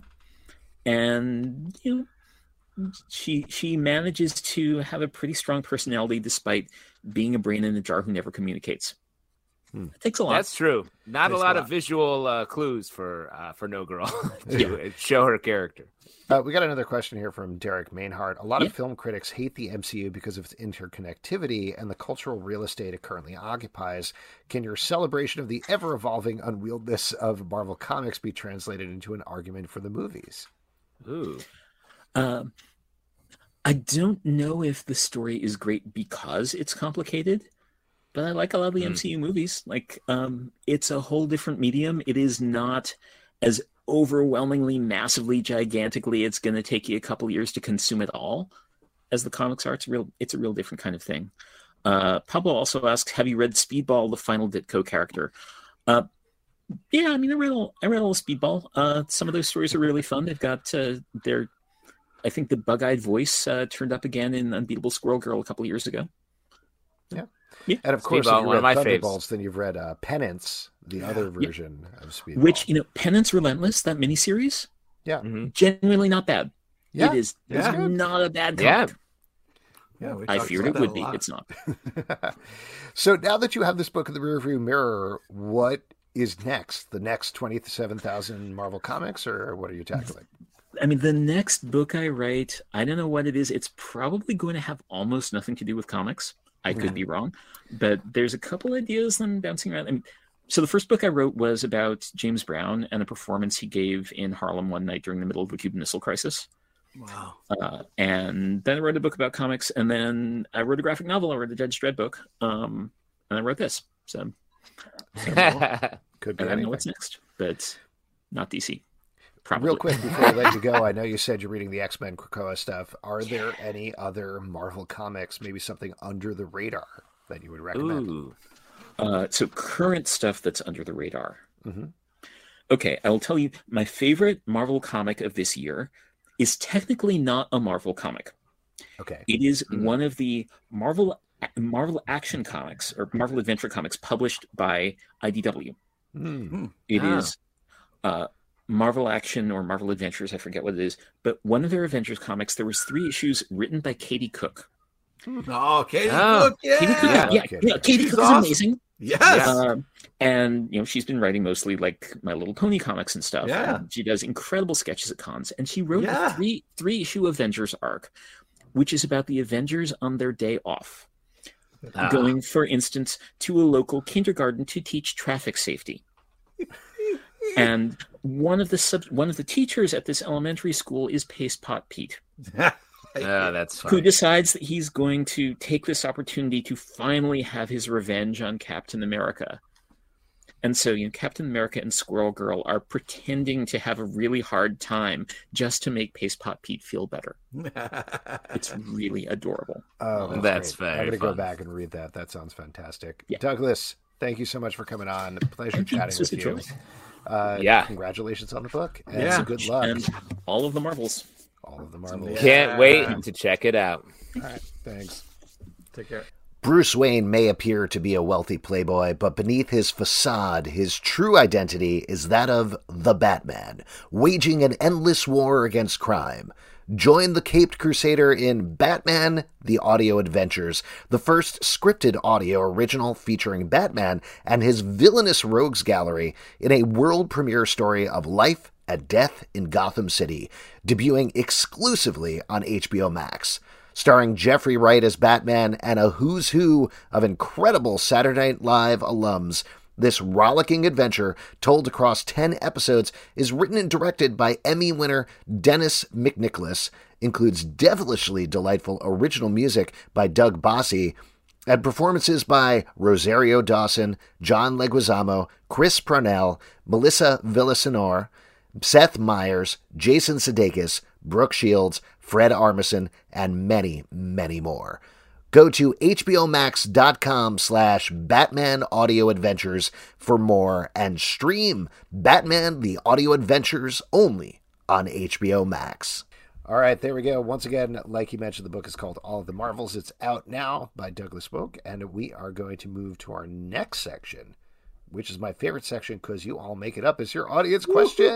[SPEAKER 7] and you know, she she manages to have a pretty strong personality despite being a brain in a jar who never communicates.
[SPEAKER 2] Hmm.
[SPEAKER 7] It takes a lot.
[SPEAKER 3] That's true. Not
[SPEAKER 2] Takes
[SPEAKER 3] a
[SPEAKER 2] a
[SPEAKER 3] lot
[SPEAKER 2] lot.
[SPEAKER 3] of visual uh, clues for uh, for No Girl to show her character.
[SPEAKER 2] Uh, we got another question here from Derek Mainhart. A lot
[SPEAKER 7] Yeah.
[SPEAKER 2] of film critics hate the M C U because of its interconnectivity and the cultural real estate it currently occupies. Can your celebration of the ever-evolving unwieldness of Marvel Comics be translated into an argument for the movies?
[SPEAKER 3] Ooh.
[SPEAKER 7] Um, I don't know if the story is great because it's complicated, but I like a lot of the
[SPEAKER 3] Hmm.
[SPEAKER 7] M C U movies. Like, um, it's a whole different medium. It is not as overwhelmingly, massively, gigantically. It's going to take you a couple years to consume it all, as the comics are. It's a real. It's a real different kind of thing. Uh, Pablo also asks, "Have you read Speedball, the final Ditko character?" Uh, yeah, I mean, I read all. I read all of Speedball. Uh, some of those stories are really fun. They've got uh, their. I think the bug-eyed voice uh, turned up again in Unbeatable Squirrel Girl a couple years ago.
[SPEAKER 2] And of course,
[SPEAKER 3] Speedball,
[SPEAKER 2] if you
[SPEAKER 3] one of
[SPEAKER 2] read
[SPEAKER 3] my faves.
[SPEAKER 2] Thunderbolts, then you've read uh, Penance, the other version of Speedball.
[SPEAKER 7] Which, you know, Penance Relentless, that miniseries,
[SPEAKER 2] yeah,
[SPEAKER 3] Mhm.
[SPEAKER 7] genuinely not bad.
[SPEAKER 2] Yeah,
[SPEAKER 7] It is
[SPEAKER 2] it's
[SPEAKER 7] it's
[SPEAKER 2] good.
[SPEAKER 7] not a bad
[SPEAKER 3] Yeah.
[SPEAKER 7] comic.
[SPEAKER 4] Yeah, we
[SPEAKER 7] I
[SPEAKER 4] talked
[SPEAKER 7] feared
[SPEAKER 4] about
[SPEAKER 7] it would
[SPEAKER 4] that a
[SPEAKER 7] be.
[SPEAKER 4] lot.
[SPEAKER 7] It's not.
[SPEAKER 2] So now that you have this book in the rearview mirror, what is next? The next twenty-seven thousand Marvel Comics, or what are you tackling?
[SPEAKER 7] I mean, the next book I write, I don't know what it is. It's probably going to have almost nothing to do with comics. I could be wrong, but there's a couple ideas I'm bouncing around. I mean, so the first book I wrote was about James Brown and a performance he gave in Harlem one night during the middle of the Cuban Missile Crisis.
[SPEAKER 4] Wow.
[SPEAKER 7] Uh, and then I wrote a book about comics, and then I wrote a graphic novel. I wrote a Judge Dredd book, um, and I wrote this. So
[SPEAKER 2] Could be
[SPEAKER 7] I don't know
[SPEAKER 2] anything.
[SPEAKER 7] what's next, but not D C. Probably.
[SPEAKER 2] Real quick before I let you go, I know you said you're reading the X-Men Krakoa stuff. Are there any other Marvel comics, maybe something under the radar that you would recommend?
[SPEAKER 3] Ooh.
[SPEAKER 7] Uh, so current stuff that's under the radar.
[SPEAKER 2] Mhm.
[SPEAKER 7] Okay, I will tell you my favorite Marvel comic of this year is technically not a Marvel comic.
[SPEAKER 2] Okay.
[SPEAKER 7] It is
[SPEAKER 3] Mhm.
[SPEAKER 7] one of the Marvel Marvel Action Comics or Marvel Adventure Comics published by I D W.
[SPEAKER 2] Hmm.
[SPEAKER 7] It
[SPEAKER 3] Ah.
[SPEAKER 7] is uh, Marvel Action or Marvel Adventures, I forget what it is, but one of their Avengers comics, there was three issues written by Katie Cook.
[SPEAKER 4] Oh, Katie
[SPEAKER 3] Oh,
[SPEAKER 4] Cook, yeah.
[SPEAKER 7] Katie Cook,
[SPEAKER 3] Yeah.
[SPEAKER 7] yeah,
[SPEAKER 2] Katie
[SPEAKER 7] yeah,
[SPEAKER 2] Cook.
[SPEAKER 7] Katie
[SPEAKER 4] She's
[SPEAKER 7] Cook is
[SPEAKER 4] awesome.
[SPEAKER 7] amazing.
[SPEAKER 4] Yes.
[SPEAKER 7] Um, and you know, she's been writing mostly like My Little Pony comics and stuff.
[SPEAKER 4] Yeah.
[SPEAKER 7] And she does incredible sketches at cons. And she wrote
[SPEAKER 4] Yeah.
[SPEAKER 7] a three three issue Avengers arc, which is about the Avengers on their day off,
[SPEAKER 3] Ah.
[SPEAKER 7] going, for instance, to a local kindergarten to teach traffic safety. And one of the sub one of the teachers at this elementary school is Paste Pot Pete,
[SPEAKER 3] Oh, that's
[SPEAKER 7] who
[SPEAKER 3] funny.
[SPEAKER 7] decides that he's going to take this opportunity to finally have his revenge on Captain America. And so, you know, Captain America and Squirrel Girl are pretending to have a really hard time just to make Paste Pot Pete feel better. It's really adorable.
[SPEAKER 2] Oh,
[SPEAKER 3] That's
[SPEAKER 2] great. I'm
[SPEAKER 3] very
[SPEAKER 2] going to go
[SPEAKER 3] fun.
[SPEAKER 2] back and read that. That sounds fantastic.
[SPEAKER 7] Yeah.
[SPEAKER 2] Douglas, thank you so much for coming on. Pleasure
[SPEAKER 7] Thank you.
[SPEAKER 2] chatting
[SPEAKER 7] This was
[SPEAKER 2] with
[SPEAKER 7] a
[SPEAKER 2] you.
[SPEAKER 7] joy.
[SPEAKER 2] Uh,
[SPEAKER 3] Yeah.
[SPEAKER 2] Congratulations on the book. And
[SPEAKER 4] Yeah.
[SPEAKER 2] good luck.
[SPEAKER 7] And all of the Marvels.
[SPEAKER 2] All of the Marvels.
[SPEAKER 3] Can't
[SPEAKER 4] Yeah.
[SPEAKER 3] wait to check it out.
[SPEAKER 2] All right. Thanks.
[SPEAKER 4] Take care.
[SPEAKER 2] Bruce Wayne may appear to be a wealthy playboy, but beneath his facade, his true identity is that of the Batman, waging an endless war against crime. Join the Caped Crusader in Batman: The Audio Adventures, the first scripted audio original featuring Batman and his villainous rogues gallery in a world premiere story of life and death in Gotham City, debuting exclusively on H B O Max. Starring Jeffrey Wright as Batman and a who's who of incredible Saturday Night Live alums, This rollicking adventure, told across ten episodes, is written and directed by Emmy winner Dennis McNicholas, includes devilishly delightful original music by Doug Bossy, and performances by Rosario Dawson, John Leguizamo, Chris Parnell, Melissa Villasenor, Seth Meyers, Jason Sudeikis, Brooke Shields, Fred Armisen, and many, many more. Go to hbomax.com slash Batman Audio Adventures for more and stream Batman the Audio Adventures only on H B O Max. All right, there we go. Once again, like you mentioned, the book is called All of the Marvels. It's out now by Douglas Moak, and we are going to move to our next section, which is my favorite section because you all make it up. It's your audience questions.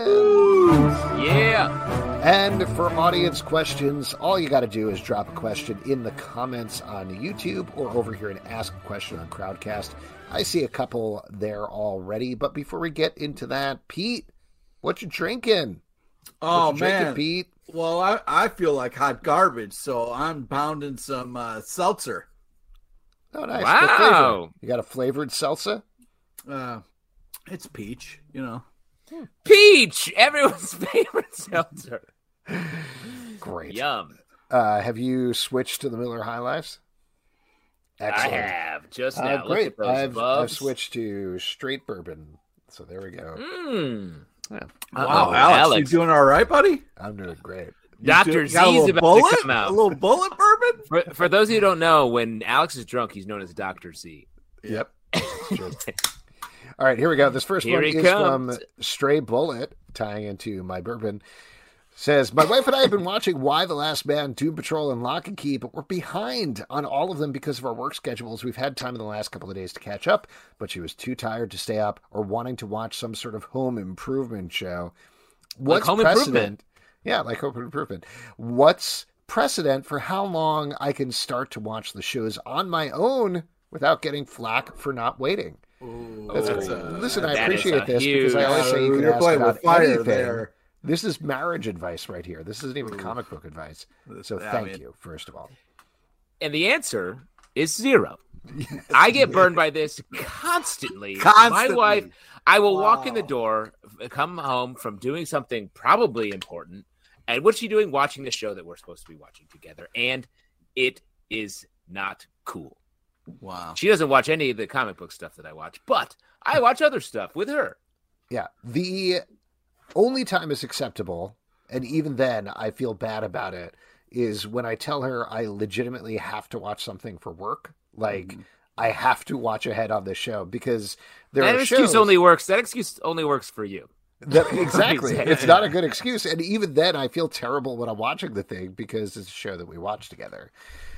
[SPEAKER 3] Yeah.
[SPEAKER 2] And for audience questions, all you got to do is drop a question in the comments on YouTube or over here and ask a question on Crowdcast. I see a couple there already, but before we get into that, Pete, what you drinking?
[SPEAKER 4] Oh,
[SPEAKER 2] what you
[SPEAKER 4] man.
[SPEAKER 2] drinking, Pete?
[SPEAKER 4] Well, I, I feel like hot garbage, so I'm pounding some uh, seltzer.
[SPEAKER 2] Oh, nice.
[SPEAKER 3] Wow.
[SPEAKER 2] What flavor? You got a flavored salsa?
[SPEAKER 4] Uh, it's peach, you know.
[SPEAKER 3] Peach, everyone's favorite seltzer.
[SPEAKER 2] Great.
[SPEAKER 3] Yum.
[SPEAKER 2] Uh, have you switched to the Miller High Lifes? Excellent.
[SPEAKER 3] I have just
[SPEAKER 2] Uh,
[SPEAKER 3] now.
[SPEAKER 2] great.
[SPEAKER 3] Look at those
[SPEAKER 2] I've, I've
[SPEAKER 3] bugs.
[SPEAKER 2] switched to straight bourbon. So there we go.
[SPEAKER 3] Mm.
[SPEAKER 2] Yeah.
[SPEAKER 4] Wow,
[SPEAKER 3] Uh-oh,
[SPEAKER 4] Alex,
[SPEAKER 3] Alex.
[SPEAKER 4] you doing all right, buddy?
[SPEAKER 2] I'm doing great.
[SPEAKER 3] Doctor
[SPEAKER 4] You got a
[SPEAKER 3] Z's
[SPEAKER 4] little
[SPEAKER 3] about
[SPEAKER 4] bullet?
[SPEAKER 3] to come out.
[SPEAKER 4] A little bullet bourbon?
[SPEAKER 3] For, for those of you who don't know, when Alex is drunk, he's known as Doctor Z.
[SPEAKER 2] Yep. True. All right, here we go. This first
[SPEAKER 3] Here
[SPEAKER 2] one
[SPEAKER 3] he
[SPEAKER 2] is
[SPEAKER 3] comes.
[SPEAKER 2] from Stray Bullet, tying into my bourbon. Says, my wife and I have been watching Y the Last Man, Doom Patrol, and Lock and Key, but we're behind on all of them because of our work schedules. We've had time in the last couple of days to catch up, but she was too tired to stay up or wanting to watch some sort of home improvement show. What's
[SPEAKER 3] Home
[SPEAKER 2] precedent?
[SPEAKER 3] Improvement?
[SPEAKER 2] Yeah, like home improvement. What's precedent for how long I can start to watch the shows on my own without getting flack for not waiting? That's
[SPEAKER 4] that's
[SPEAKER 2] great.
[SPEAKER 4] a-
[SPEAKER 2] Listen, I
[SPEAKER 3] that is
[SPEAKER 2] appreciate
[SPEAKER 3] a
[SPEAKER 2] this because I
[SPEAKER 3] huge-
[SPEAKER 2] always say you can
[SPEAKER 4] You're
[SPEAKER 2] ask
[SPEAKER 4] playing
[SPEAKER 2] about
[SPEAKER 4] with fire
[SPEAKER 2] anything.
[SPEAKER 4] there.
[SPEAKER 2] This is marriage advice right here. This isn't even comic book advice. So
[SPEAKER 4] I
[SPEAKER 2] thank
[SPEAKER 4] mean-
[SPEAKER 2] you, first of all.
[SPEAKER 3] And the answer is zero. I get burned by this constantly.
[SPEAKER 4] Constantly.
[SPEAKER 3] My wife, I will walk in the
[SPEAKER 4] Wow.
[SPEAKER 3] door, come home from doing something probably important, and what's she doing? Watching the show that we're supposed to be watching together. And it is not cool.
[SPEAKER 4] Wow.
[SPEAKER 3] She doesn't watch any of the comic book stuff that I watch, but I watch other stuff with her.
[SPEAKER 2] Yeah. The only time it's acceptable, and even then I feel bad about it, is when I tell her I legitimately have to watch something for work. Like,
[SPEAKER 4] Mm-hmm.
[SPEAKER 2] I have to watch ahead on this show because there
[SPEAKER 3] That
[SPEAKER 2] are
[SPEAKER 3] excuse
[SPEAKER 2] shows...
[SPEAKER 3] only works. That excuse only works for you.
[SPEAKER 2] That, exactly. It's not a good excuse. And even then, I feel terrible when I'm watching the thing because it's a show that we watch together.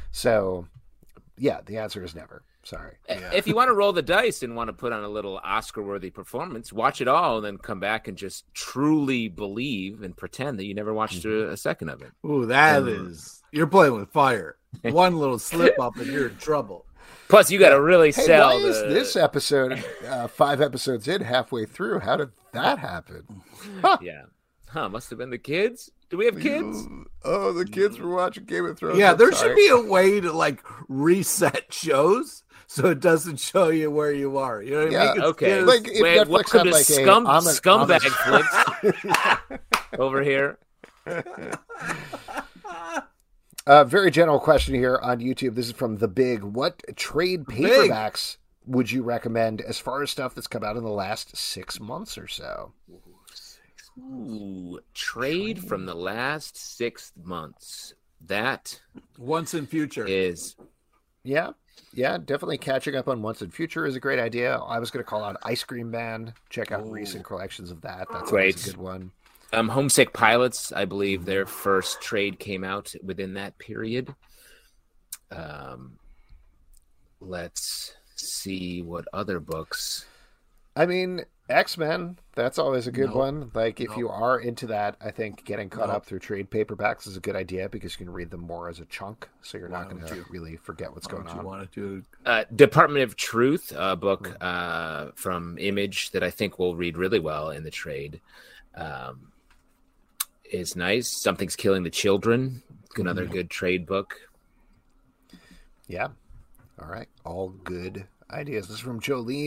[SPEAKER 2] So, yeah, the answer is never. Sorry.
[SPEAKER 3] If you want to roll the dice and want to put on a little Oscar-worthy performance, watch it all and then come back and just truly believe and pretend that you never watched a, a second of it.
[SPEAKER 4] Ooh, that is. You're playing with fire. One little slip up and you're in trouble.
[SPEAKER 3] Plus, you got to really
[SPEAKER 2] Hey,
[SPEAKER 3] sell
[SPEAKER 2] why is
[SPEAKER 3] the-
[SPEAKER 2] this episode uh, five episodes in, halfway through? How did that happen? Huh.
[SPEAKER 3] Yeah. Huh, must have been the kids. Do we have kids?
[SPEAKER 2] Oh, the kids were watching Game of Thrones.
[SPEAKER 4] Yeah,
[SPEAKER 2] I'm
[SPEAKER 4] there
[SPEAKER 2] sorry.
[SPEAKER 4] should be a way to like reset shows so it doesn't show you where you are. You know what I
[SPEAKER 2] Yeah,
[SPEAKER 4] mean? It's
[SPEAKER 3] Okay.
[SPEAKER 4] just-
[SPEAKER 2] Like, if
[SPEAKER 3] Wait,
[SPEAKER 2] Netflix
[SPEAKER 3] welcome
[SPEAKER 2] had,
[SPEAKER 3] to
[SPEAKER 2] like, a
[SPEAKER 3] scum,
[SPEAKER 2] I'm an- I'm a-
[SPEAKER 3] scumbag flips over here.
[SPEAKER 2] Uh, very general question here on YouTube. This is from The Big. What trade paperbacks would you recommend as far as stuff that's come out in the last six months or so?
[SPEAKER 3] Ooh, trade from the last six months. That
[SPEAKER 4] Once in future.
[SPEAKER 3] is
[SPEAKER 2] Yeah, yeah, definitely catching up on Once and Future is a great idea. I was going to call out Ice Cream Man. Check out recent collections of that. That's always
[SPEAKER 3] Great.
[SPEAKER 2] a good one.
[SPEAKER 3] um, Homesick Pilots. I believe their first trade came out within that period. Um, let's see what other books.
[SPEAKER 2] I mean, X-Men, that's always a good
[SPEAKER 4] Nope.
[SPEAKER 2] one. Like, if
[SPEAKER 4] Nope.
[SPEAKER 2] you are into that, I think getting caught
[SPEAKER 4] Nope.
[SPEAKER 2] up through trade paperbacks is a good idea because you can read them more as a chunk, so you're not
[SPEAKER 4] Why
[SPEAKER 2] going
[SPEAKER 4] don't
[SPEAKER 2] to
[SPEAKER 4] you-
[SPEAKER 2] really forget what's
[SPEAKER 4] Why
[SPEAKER 2] going
[SPEAKER 4] don't you
[SPEAKER 2] on.
[SPEAKER 4] want to do
[SPEAKER 3] Uh, Department of Truth, a book uh, from Image that I think will read really well in the trade, um, is nice. Something's Killing the Children, another good trade book.
[SPEAKER 2] Yeah. All right. All good ideas. This is from Jolene.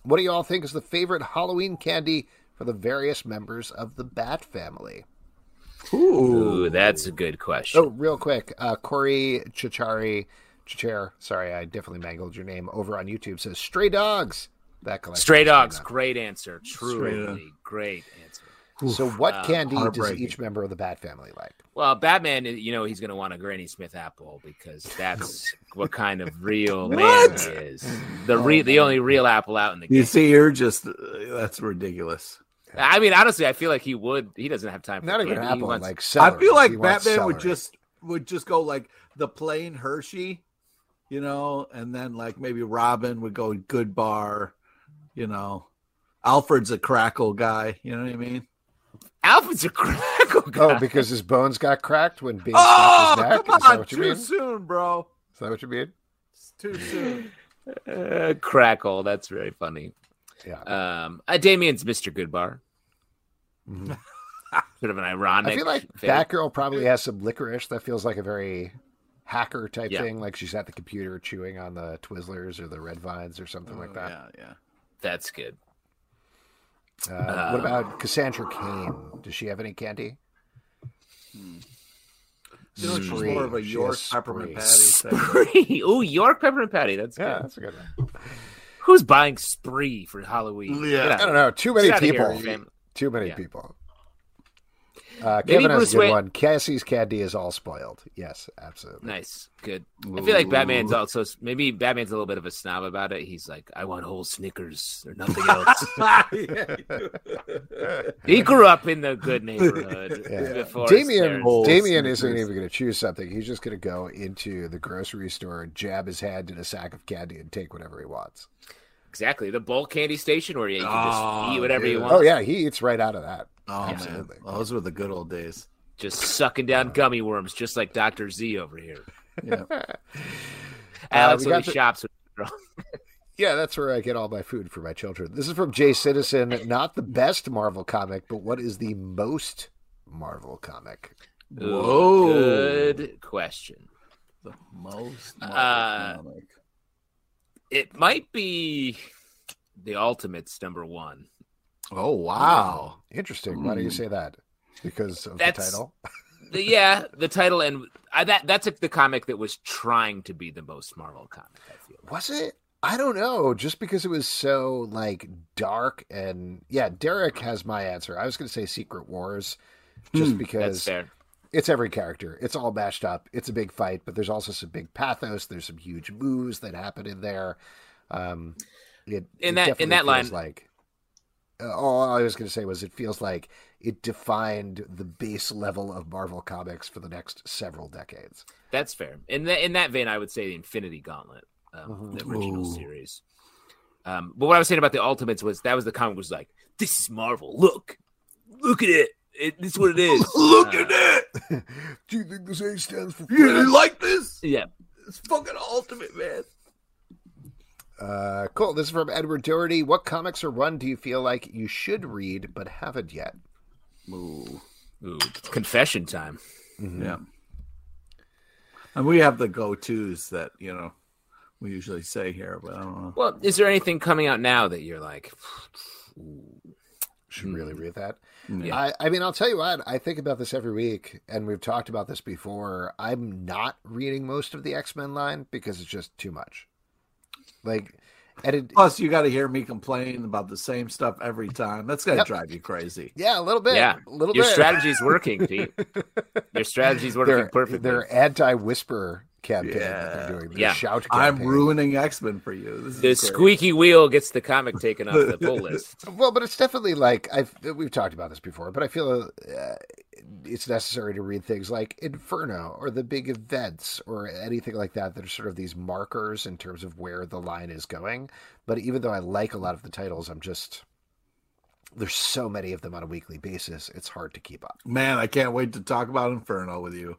[SPEAKER 2] What do you all think is the favorite Halloween candy for the various members of the Bat family?
[SPEAKER 3] Ooh, that's a good question.
[SPEAKER 2] Oh, real quick. Uh, Corey Chichari, Chichar, sorry, I definitely mangled your name, over on YouTube says, Stray Dogs. That collection.
[SPEAKER 3] Stray Dogs, great answer. Truly great answer.
[SPEAKER 2] So what
[SPEAKER 3] Um,
[SPEAKER 2] candy does
[SPEAKER 4] heartbreaking.
[SPEAKER 2] each member of the Bat family like?
[SPEAKER 3] Well, Batman, you know, he's going to want a Granny Smith apple because that's what kind of real man
[SPEAKER 4] What?
[SPEAKER 3] he is. The re- the only real apple out in the
[SPEAKER 4] You
[SPEAKER 3] game.
[SPEAKER 4] see, you're just uh, that's ridiculous.
[SPEAKER 3] I mean, honestly, I feel like he would. He doesn't have time for
[SPEAKER 2] Not even
[SPEAKER 3] candy.
[SPEAKER 2] an
[SPEAKER 3] He
[SPEAKER 2] apple,
[SPEAKER 3] wants-
[SPEAKER 2] like celery.
[SPEAKER 4] I feel like
[SPEAKER 2] He wants
[SPEAKER 4] Batman would
[SPEAKER 2] celery.
[SPEAKER 4] just would just go like the plain Hershey, you know, and then like maybe Robin would go Good Bar, you know. Alfred's a crackle guy, you know what I mean?
[SPEAKER 3] Alfred's a crackle guy.
[SPEAKER 2] Oh, because his bones got cracked when Bing
[SPEAKER 4] Oh,
[SPEAKER 2] snapped his neck?
[SPEAKER 4] come
[SPEAKER 2] Is that
[SPEAKER 4] on,
[SPEAKER 2] what you
[SPEAKER 4] too
[SPEAKER 2] mean?
[SPEAKER 4] soon, bro.
[SPEAKER 2] Is that what you mean?
[SPEAKER 4] It's too soon.
[SPEAKER 3] Uh, crackle. That's very funny.
[SPEAKER 2] Yeah.
[SPEAKER 3] Um, uh, Damien's Mister Goodbar.
[SPEAKER 2] Mhm.
[SPEAKER 3] Sort of an ironic.
[SPEAKER 2] I feel like
[SPEAKER 3] thing.
[SPEAKER 2] Batgirl probably has some licorice. That feels like a very hacker type
[SPEAKER 3] Yeah.
[SPEAKER 2] thing. Like she's at the computer chewing on the Twizzlers or the Red Vines or something like that.
[SPEAKER 4] Yeah, yeah.
[SPEAKER 3] That's good.
[SPEAKER 2] Uh, what about Cassandra Cain? Does she have any candy?
[SPEAKER 4] I feel like she's
[SPEAKER 2] Spree.
[SPEAKER 4] more of a
[SPEAKER 2] She
[SPEAKER 4] York
[SPEAKER 2] has
[SPEAKER 4] peppermint
[SPEAKER 2] spree.
[SPEAKER 4] patty. type.
[SPEAKER 3] Spree. Ooh, York peppermint patty. That's good.
[SPEAKER 2] Yeah, that's a good one.
[SPEAKER 3] Who's buying Spree for Halloween?
[SPEAKER 4] Yeah.
[SPEAKER 3] Get out
[SPEAKER 2] I don't know. Too many
[SPEAKER 3] Get outta
[SPEAKER 2] people.
[SPEAKER 3] here, fam.
[SPEAKER 2] Too many
[SPEAKER 3] Yeah.
[SPEAKER 2] people. Uh,
[SPEAKER 3] Maybe
[SPEAKER 2] Kevin has
[SPEAKER 3] Bruce
[SPEAKER 2] a good
[SPEAKER 3] Wayne-
[SPEAKER 2] one. Cassie's candy is all spoiled. Yes, absolutely.
[SPEAKER 3] Nice, good. I feel like Batman's also maybe Batman's a little bit of a snob about it. He's like, I want whole Snickers or nothing else. He grew up in the good neighborhood.
[SPEAKER 2] Yeah.
[SPEAKER 3] Before his
[SPEAKER 2] Damien,
[SPEAKER 3] parents-
[SPEAKER 4] Whole
[SPEAKER 2] Damien isn't
[SPEAKER 4] Snickers.
[SPEAKER 2] even going to choose something. He's just going to go into the grocery store, jab his hand in a sack of candy, and take whatever he wants.
[SPEAKER 3] Exactly, the bulk candy station where you can
[SPEAKER 4] Oh,
[SPEAKER 3] just eat whatever you
[SPEAKER 4] dude.
[SPEAKER 3] want.
[SPEAKER 2] Oh yeah, he eats right out of that.
[SPEAKER 4] Oh,
[SPEAKER 2] Absolutely.
[SPEAKER 4] man. Those were the good old days.
[SPEAKER 3] Just sucking down gummy worms, just like Doctor Z over here.
[SPEAKER 4] Yeah.
[SPEAKER 3] Alex
[SPEAKER 2] we got
[SPEAKER 3] only
[SPEAKER 2] the-
[SPEAKER 3] shops. With...
[SPEAKER 2] Yeah, that's where I get all my food for my children. This is from Jay Citizen. Not the best Marvel comic, but what is the most Marvel comic?
[SPEAKER 3] Ooh,
[SPEAKER 4] Whoa.
[SPEAKER 3] Good question.
[SPEAKER 4] The most
[SPEAKER 3] Uh,
[SPEAKER 4] comic.
[SPEAKER 3] It might be the Ultimates number one.
[SPEAKER 4] Oh, wow.
[SPEAKER 2] Interesting. Why do you say that? Because of
[SPEAKER 3] That's-
[SPEAKER 2] the title?
[SPEAKER 3] The- yeah, the title and I, that that's the comic that was trying to be the most Marvel comic. I feel.
[SPEAKER 2] Was it? I don't know. Just because it was so like dark and yeah, Derek has my answer. I was going to say Secret Wars, just
[SPEAKER 4] Hmm,
[SPEAKER 3] That's
[SPEAKER 2] because
[SPEAKER 3] fair.
[SPEAKER 2] it's every character. It's all mashed up. It's a big fight, but there's also some big pathos. There's some huge moves that happen in there. Um, it,
[SPEAKER 3] In
[SPEAKER 2] it
[SPEAKER 3] that-
[SPEAKER 2] definitely
[SPEAKER 3] in that
[SPEAKER 2] feels
[SPEAKER 3] line-
[SPEAKER 2] like uh, all I was going to say was it feels like it defined the base level of Marvel comics for the next several decades.
[SPEAKER 3] That's fair. In that in that vein, I would say the Infinity Gauntlet, um,
[SPEAKER 2] Mhm.
[SPEAKER 3] the original
[SPEAKER 4] Ooh.
[SPEAKER 3] series. Um, but what I was saying about the Ultimates was that was the comic was like, this is Marvel. Look, look at it. it this is what it is.
[SPEAKER 4] Look
[SPEAKER 3] Uh,
[SPEAKER 4] at it.
[SPEAKER 2] Do you think this A stands for?
[SPEAKER 4] You like this?
[SPEAKER 3] Yeah.
[SPEAKER 4] It's fucking ultimate, man.
[SPEAKER 2] Uh, cool. This is from Edward Doherty. What comics or run do you feel like you should read but haven't yet?
[SPEAKER 4] Ooh.
[SPEAKER 3] Ooh, confession time.
[SPEAKER 4] Yeah. And we have the go-tos that, you know, we usually say here, but I don't know.
[SPEAKER 3] Well, is there anything coming out now that you're like, ooh,
[SPEAKER 2] Should really read that.
[SPEAKER 3] Yeah.
[SPEAKER 2] I, I mean, I'll tell you what, I think about this every week, and we've talked about this before. I'm not reading most of the X-Men line because it's just too much. Like, and it,
[SPEAKER 4] Plus, you got to hear me complain about the same stuff every time. That's going to
[SPEAKER 2] Yep.
[SPEAKER 4] drive you crazy.
[SPEAKER 2] yeah, a little bit.
[SPEAKER 3] yeah,
[SPEAKER 2] a little
[SPEAKER 3] your
[SPEAKER 2] bit.
[SPEAKER 3] strategy's working, Pete. Your strategy's working
[SPEAKER 2] Their,
[SPEAKER 3] perfectly.
[SPEAKER 2] their anti-whisper campaign that
[SPEAKER 4] Yeah.
[SPEAKER 2] they're doing. Their
[SPEAKER 3] Yeah.
[SPEAKER 2] shout
[SPEAKER 4] I'm
[SPEAKER 2] campaign.
[SPEAKER 4] ruining X-Men for you. This is
[SPEAKER 3] The
[SPEAKER 4] great.
[SPEAKER 3] squeaky wheel gets the comic taken off the pull list.
[SPEAKER 2] Well, but it's definitely like I've we've talked about this before, but I feel uh, it's necessary to read things like Inferno or the big events or anything like that that are sort of these markers in terms of where the line is going. But even though I like a lot of the titles, I'm just there's so many of them on a weekly basis, it's hard to keep up.
[SPEAKER 4] Man, I can't wait to talk about Inferno with you.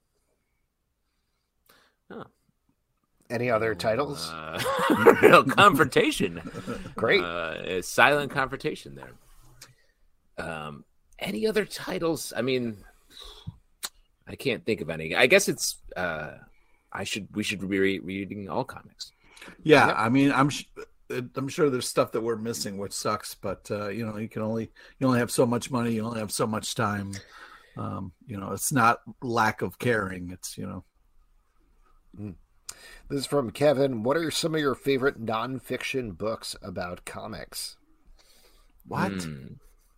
[SPEAKER 2] Any other titles?
[SPEAKER 3] Uh, real confrontation.
[SPEAKER 2] Great.
[SPEAKER 3] Uh, a silent confrontation there. Um, any other titles? I mean, I can't think of any. I guess it's. Uh, I should. We should be re- reading all comics.
[SPEAKER 4] Yeah,
[SPEAKER 2] Yep.
[SPEAKER 4] I mean, I'm sh- it, I'm sure there's stuff that we're missing, which sucks. But uh, you know, you can only you only have so much money. You only have so much time. Um, you know, it's not lack of caring. It's you know.
[SPEAKER 2] Mm. This is from Kevin. What are some of your favorite nonfiction books about comics?
[SPEAKER 4] What?
[SPEAKER 3] Mm.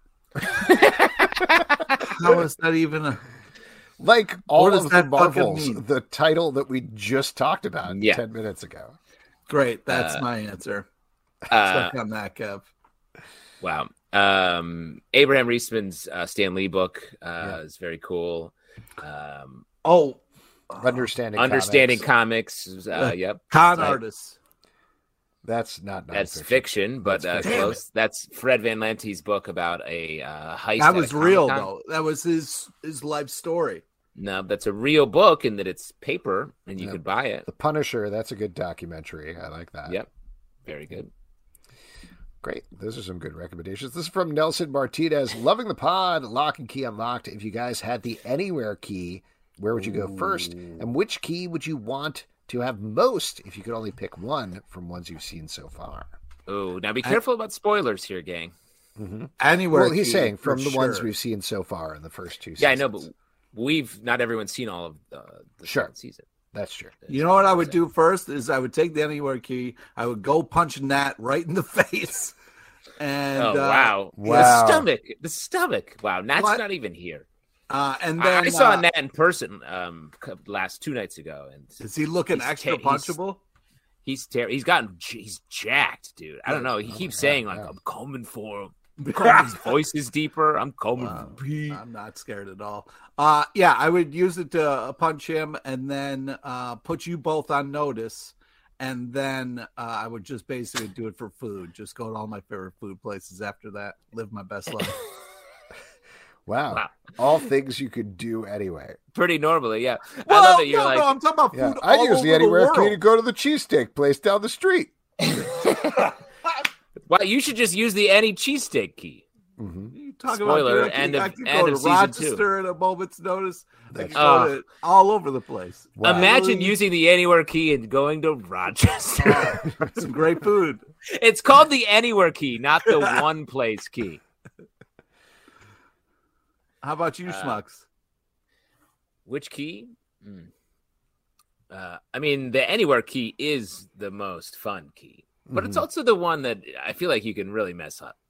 [SPEAKER 4] How is that even a?
[SPEAKER 2] Like all
[SPEAKER 4] What does
[SPEAKER 2] of the
[SPEAKER 4] that fucking
[SPEAKER 2] Marvels,
[SPEAKER 4] mean?
[SPEAKER 2] the title that we just talked about
[SPEAKER 3] Yeah.
[SPEAKER 2] ten minutes ago.
[SPEAKER 4] Great, that's
[SPEAKER 3] Uh,
[SPEAKER 4] my answer.
[SPEAKER 3] Uh,
[SPEAKER 4] Stuck on that, Kev.
[SPEAKER 3] wow. Um, Abraham Reisman's uh, Stan Lee book uh,
[SPEAKER 2] Yeah.
[SPEAKER 3] is very cool. Um,
[SPEAKER 4] Oh,
[SPEAKER 2] Understanding
[SPEAKER 3] Understanding
[SPEAKER 2] Comics.
[SPEAKER 3] Comics. Uh,
[SPEAKER 4] Uh,
[SPEAKER 3] yep.
[SPEAKER 4] con
[SPEAKER 3] Right.
[SPEAKER 4] artists.
[SPEAKER 2] That's not
[SPEAKER 3] That's
[SPEAKER 2] nonfiction.
[SPEAKER 3] fiction, but
[SPEAKER 2] That's
[SPEAKER 3] uh,
[SPEAKER 2] fiction.
[SPEAKER 3] close. That's Fred Van Lente's book about a uh, heist.
[SPEAKER 4] That
[SPEAKER 3] at a
[SPEAKER 4] was real
[SPEAKER 3] Comic-Con.
[SPEAKER 4] though. That was his his life story.
[SPEAKER 3] No, that's a real book in that it's paper and you
[SPEAKER 2] Yep.
[SPEAKER 3] could buy it.
[SPEAKER 2] The Punisher, that's a good documentary. I like that.
[SPEAKER 3] Yep. Very good.
[SPEAKER 2] Great. Those are some good recommendations. This is from Nelson Martinez. Loving the pod. Lock and Key Unlocked. If you guys had the Anywhere key, where would you go first? And which key would you want to have most if you could only pick one from ones you've seen so far?
[SPEAKER 3] Oh, now be careful about spoilers here, gang.
[SPEAKER 2] Mm-hmm.
[SPEAKER 4] Anywhere.
[SPEAKER 2] Well, he's
[SPEAKER 4] key,
[SPEAKER 2] saying
[SPEAKER 4] for
[SPEAKER 2] from the ones
[SPEAKER 4] sure.
[SPEAKER 2] we've seen so far in the first two seasons.
[SPEAKER 3] Yeah, I know, but we've not everyone's seen all of the, the
[SPEAKER 2] Sure.
[SPEAKER 3] second season.
[SPEAKER 2] That's true.
[SPEAKER 4] You know what I would do first is I would take the Anywhere key. I would go punch Nat right in the face. And
[SPEAKER 3] Oh
[SPEAKER 4] uh,
[SPEAKER 3] wow.
[SPEAKER 2] Wow.
[SPEAKER 3] The stomach. The stomach. Wow. Nat's
[SPEAKER 4] What?
[SPEAKER 3] not even here.
[SPEAKER 4] Uh, and
[SPEAKER 3] I-
[SPEAKER 4] then
[SPEAKER 3] I saw
[SPEAKER 4] uh,
[SPEAKER 3] Nat in person um cou- last two nights ago, and
[SPEAKER 4] Is he looking
[SPEAKER 3] He's
[SPEAKER 4] extra
[SPEAKER 3] ta- he's-
[SPEAKER 4] punchable?
[SPEAKER 3] he's ter- he's gotten j- he's jacked, dude. I don't know. He
[SPEAKER 2] Oh,
[SPEAKER 3] keeps
[SPEAKER 2] yeah,
[SPEAKER 3] saying like,
[SPEAKER 2] yeah.
[SPEAKER 3] "I'm coming for him." I'm coming. His voice is deeper. I'm coming
[SPEAKER 4] Wow.
[SPEAKER 3] for Pete.
[SPEAKER 4] I'm not scared at all. Uh, yeah, I would use it to uh, punch him and then uh, put you both on notice. And then uh, I would just basically do it for food. Just go to all my favorite food places after that. Live my best life.
[SPEAKER 2] Wow.
[SPEAKER 3] Wow.
[SPEAKER 2] All things you could do anyway.
[SPEAKER 3] Pretty normally, yeah. I
[SPEAKER 4] well,
[SPEAKER 3] love that you're
[SPEAKER 4] no,
[SPEAKER 3] like.
[SPEAKER 4] no, I'm talking about
[SPEAKER 2] Yeah.
[SPEAKER 4] food
[SPEAKER 2] I
[SPEAKER 4] all
[SPEAKER 2] use
[SPEAKER 4] over
[SPEAKER 2] the Anywhere
[SPEAKER 4] the
[SPEAKER 2] key to
[SPEAKER 4] world.
[SPEAKER 2] go to the cheesesteak place down the street.
[SPEAKER 3] Well, you should just use the any cheesesteak key.
[SPEAKER 2] Mm-hmm.
[SPEAKER 4] You talk
[SPEAKER 3] Spoiler,
[SPEAKER 4] about dude, I
[SPEAKER 3] end
[SPEAKER 4] could,
[SPEAKER 3] of-
[SPEAKER 4] I could
[SPEAKER 3] end
[SPEAKER 4] go to
[SPEAKER 3] of season
[SPEAKER 4] Rochester
[SPEAKER 3] two.
[SPEAKER 4] at a moment's notice. I could
[SPEAKER 2] That's-
[SPEAKER 4] go
[SPEAKER 3] Oh.
[SPEAKER 4] to all over the place.
[SPEAKER 2] Wow.
[SPEAKER 3] Imagine using the Anywhere key and going to Rochester.
[SPEAKER 4] Some great food.
[SPEAKER 3] It's called the Anywhere key, not the one place key.
[SPEAKER 4] How about you,
[SPEAKER 3] Uh,
[SPEAKER 4] schmucks?
[SPEAKER 3] Which key? Hmm. Uh, I mean, the Anywhere key is the most fun key, but it's
[SPEAKER 2] Mhm.
[SPEAKER 3] also the one that I feel like you can really mess up.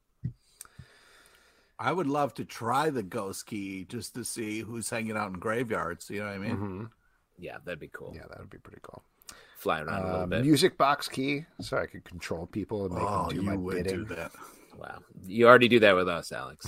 [SPEAKER 4] I would love to try the ghost key just to see who's hanging out in graveyards. You know what I mean?
[SPEAKER 2] Mhm.
[SPEAKER 3] Yeah, that'd be cool.
[SPEAKER 2] Yeah, that would be pretty cool.
[SPEAKER 3] Fly around a little
[SPEAKER 2] Uh,
[SPEAKER 3] bit.
[SPEAKER 2] music box key, so I could control people and make
[SPEAKER 4] Oh,
[SPEAKER 2] them do
[SPEAKER 4] you
[SPEAKER 2] my
[SPEAKER 4] would
[SPEAKER 2] bidding.
[SPEAKER 4] do that.
[SPEAKER 3] Wow, you already do that with us, Alex.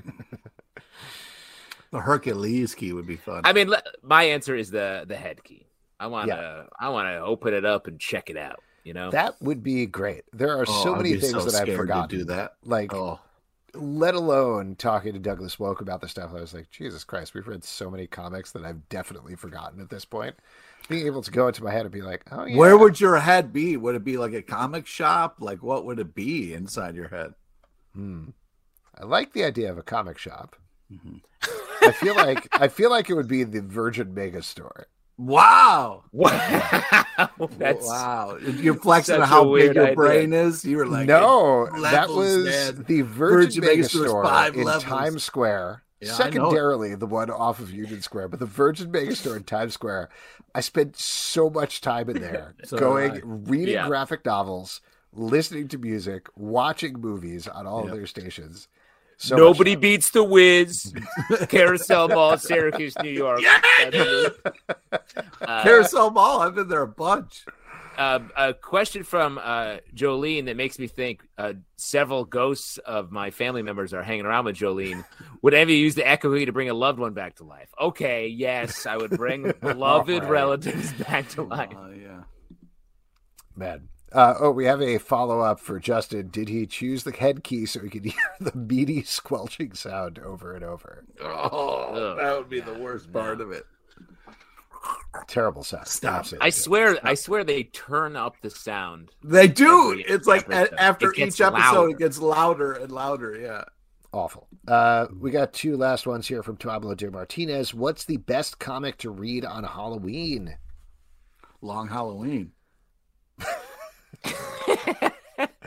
[SPEAKER 4] The Hercules key would be fun.
[SPEAKER 3] I mean, le- my answer is the the head key. I want to
[SPEAKER 2] Yeah.
[SPEAKER 3] I want to open it up and check it out. You know,
[SPEAKER 2] That would be great. There are
[SPEAKER 4] Oh,
[SPEAKER 2] so
[SPEAKER 4] I'd
[SPEAKER 2] many
[SPEAKER 4] be
[SPEAKER 2] things
[SPEAKER 4] so
[SPEAKER 2] that I've
[SPEAKER 4] scared to
[SPEAKER 2] forgotten.
[SPEAKER 4] do that.
[SPEAKER 2] Like,
[SPEAKER 4] Oh,
[SPEAKER 2] let alone talking to Douglas Woke about the stuff. I was like, Jesus Christ, we've read so many comics that I've definitely forgotten at this point. Being able to go into my head and be like, oh, yeah.
[SPEAKER 4] where would your head be? Would it be like a comic shop? Like, what would it be inside your head?
[SPEAKER 2] Hmm. I like the idea of a comic shop.
[SPEAKER 4] Mm-hmm.
[SPEAKER 2] I feel like I feel like it would be the Virgin Mega Store.
[SPEAKER 4] Wow!
[SPEAKER 3] wow, that's
[SPEAKER 4] wow! You're flexing
[SPEAKER 3] such
[SPEAKER 4] on how
[SPEAKER 3] a weird
[SPEAKER 4] big your
[SPEAKER 3] idea.
[SPEAKER 4] brain is. You were like,
[SPEAKER 2] no, that
[SPEAKER 4] levels,
[SPEAKER 2] was
[SPEAKER 4] man.
[SPEAKER 2] the Virgin,
[SPEAKER 4] Virgin
[SPEAKER 2] Mega
[SPEAKER 4] Mega Store's
[SPEAKER 2] Store
[SPEAKER 4] five
[SPEAKER 2] in
[SPEAKER 4] levels.
[SPEAKER 2] Times Square.
[SPEAKER 4] Yeah, I know it.
[SPEAKER 2] Secondarily, the one off of Union Square, but the Virgin Mega Store in Times Square. I spent so much time in there,
[SPEAKER 4] So
[SPEAKER 2] going,
[SPEAKER 4] did I.
[SPEAKER 2] reading
[SPEAKER 3] Yeah.
[SPEAKER 2] graphic novels, listening to music, watching movies on all
[SPEAKER 4] Yep.
[SPEAKER 2] of their stations. So
[SPEAKER 3] nobody
[SPEAKER 2] much
[SPEAKER 3] beats the Wiz. Carousel Mall, Syracuse, New York. Uh,
[SPEAKER 4] Carousel Mall. I've been there a bunch.
[SPEAKER 3] uh, a question from uh, Jolene that makes me think uh, several ghosts of my family members are hanging around with Jolene. Would any of you use the echo key to bring a loved one back to life? Okay, yes, I would bring beloved
[SPEAKER 2] Alright.
[SPEAKER 3] relatives back to life.
[SPEAKER 4] Oh yeah.
[SPEAKER 2] Man. Uh, oh, we have a follow-up for Justin. Did he choose the head key so he could hear the meaty squelching sound over and over?
[SPEAKER 4] Oh,
[SPEAKER 3] Ugh.
[SPEAKER 4] that would be the worst part of it.
[SPEAKER 2] Terrible sound.
[SPEAKER 4] Stop.
[SPEAKER 2] Absolutely.
[SPEAKER 3] I swear, I swear they turn up the sound.
[SPEAKER 4] They do.
[SPEAKER 3] Every
[SPEAKER 4] It's like
[SPEAKER 3] episode.
[SPEAKER 4] a- after
[SPEAKER 3] It gets
[SPEAKER 4] each episode,
[SPEAKER 3] louder.
[SPEAKER 4] it gets louder and louder. Yeah.
[SPEAKER 2] Awful. Uh, we got two last ones here from Pablo de Martinez. What's the best comic to read on Halloween?
[SPEAKER 4] Long Halloween.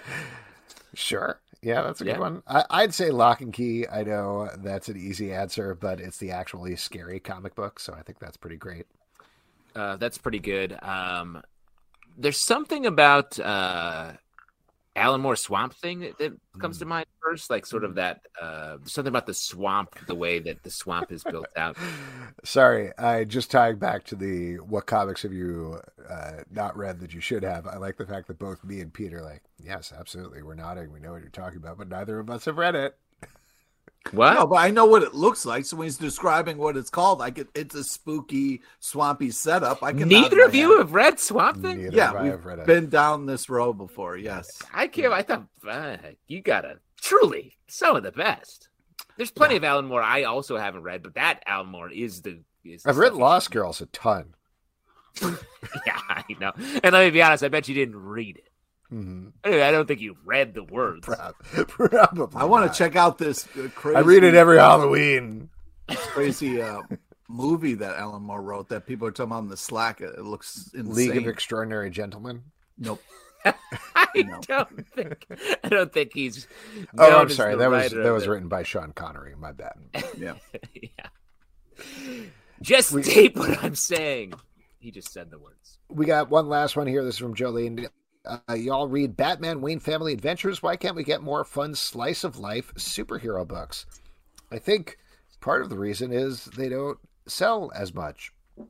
[SPEAKER 2] Sure. Yeah, that's a
[SPEAKER 3] Yeah.
[SPEAKER 2] good one. I, I'd say Lock and Key. I know that's an easy answer, but it's the actually scary comic book, so I think that's pretty great.
[SPEAKER 3] Uh, that's pretty good. Um, there's something about uh, Alan Moore Swamp Thing that, that comes to mind first, like sort of that uh, something about the swamp, the way that the swamp is built out.
[SPEAKER 2] Sorry, I just tying back to the what comics have you uh, not read that you should have. I like the fact that both me and Pete are like, yes, absolutely, we're nodding, we know what you're talking about, but neither of us have read it.
[SPEAKER 3] What?
[SPEAKER 4] No, but I know what it looks like. So when he's describing what it's called, like it, it's a spooky, swampy setup. I can.
[SPEAKER 3] Neither of you have read Swamp Thing?
[SPEAKER 2] Neither
[SPEAKER 4] Yeah,
[SPEAKER 2] have I
[SPEAKER 4] we've
[SPEAKER 2] have read it.
[SPEAKER 4] been down this road before. Yes.
[SPEAKER 3] I can't. I thought uh, you gotta truly some of the best. There's plenty of Alan Moore I also haven't read, but that Alan Moore is the. Is the
[SPEAKER 2] I've read
[SPEAKER 3] stuff-
[SPEAKER 2] Lost Girls a ton.
[SPEAKER 3] Yeah, I know. And let me be honest, I bet you didn't read it.
[SPEAKER 2] Mm-hmm.
[SPEAKER 3] Anyway, I don't think you read the words.
[SPEAKER 2] Probably.
[SPEAKER 4] I want
[SPEAKER 2] not.
[SPEAKER 4] to check out this uh, crazy.
[SPEAKER 2] I read it every Halloween.
[SPEAKER 4] crazy uh, movie that Alan Moore wrote that people are talking about in the Slack. It looks insane.
[SPEAKER 2] League of Extraordinary Gentlemen.
[SPEAKER 4] Nope.
[SPEAKER 3] I
[SPEAKER 4] No.
[SPEAKER 3] don't think. I don't think he's.
[SPEAKER 2] Oh,
[SPEAKER 3] known
[SPEAKER 2] I'm
[SPEAKER 3] as
[SPEAKER 2] sorry.
[SPEAKER 3] the
[SPEAKER 2] That was
[SPEAKER 3] writer
[SPEAKER 2] that
[SPEAKER 3] of
[SPEAKER 2] was
[SPEAKER 3] it.
[SPEAKER 2] written by Sean Connery. My bad.
[SPEAKER 4] Yeah.
[SPEAKER 3] Yeah. Just tape what I'm saying. He just said the words.
[SPEAKER 2] We got one last one here. This is from Jolene. Uh, y'all read Batman Wayne Family Adventures. Why can't we get more fun slice of life superhero books? I think part of the reason is they don't sell as much.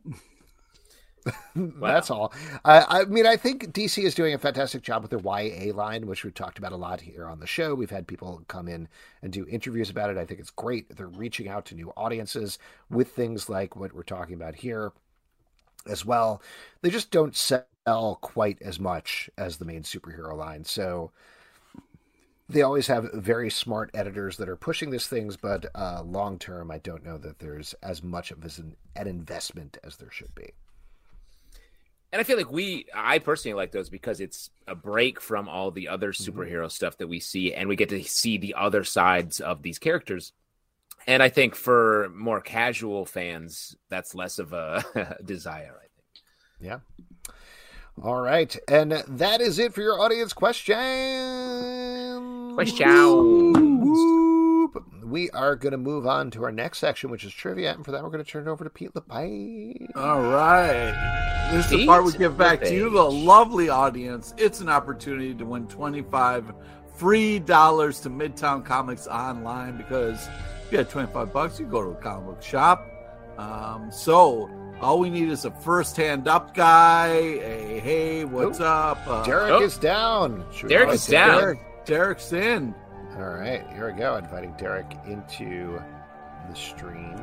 [SPEAKER 2] That's all. I, I mean, I think D C is doing a fantastic job with their Y A line, which we've talked about a lot here on the show. We've had people come in and do interviews about it. I think it's great. They're reaching out to new audiences with things like what we're talking about here as well. They just don't sell quite as much as the main superhero line. So they always have very smart editors that are pushing these things, but uh, long term, I don't know that there's as much of as an, an investment as there should be.
[SPEAKER 3] And I feel like we, I personally like those because it's a break from all the other superhero mm-hmm. stuff that we see, and we get to see the other sides of these characters. And I think for more casual fans, that's less of a desire, I think.
[SPEAKER 2] Yeah. All right. And that is it for your audience question.
[SPEAKER 3] Question.
[SPEAKER 2] We are going to move on to our next section, which is trivia. And for that, we're going to turn it over to Pete LePage.
[SPEAKER 4] All right. This is the
[SPEAKER 3] Pete
[SPEAKER 4] part we give back to you, the
[SPEAKER 3] LePage.
[SPEAKER 4] lovely audience. It's an opportunity to win twenty-five free dollars to Midtown Comics online, because if you had twenty-five bucks, you go to a comic book shop. Um, so all we need is a first hand up guy. A hey, what's
[SPEAKER 2] Ooh.
[SPEAKER 4] up? Uh,
[SPEAKER 2] Derek
[SPEAKER 3] oh.
[SPEAKER 2] is down. Should we
[SPEAKER 3] Derek
[SPEAKER 2] invite
[SPEAKER 3] is down.
[SPEAKER 4] Derek, Derek's in.
[SPEAKER 2] All right. Here we go. Inviting Derek into the stream.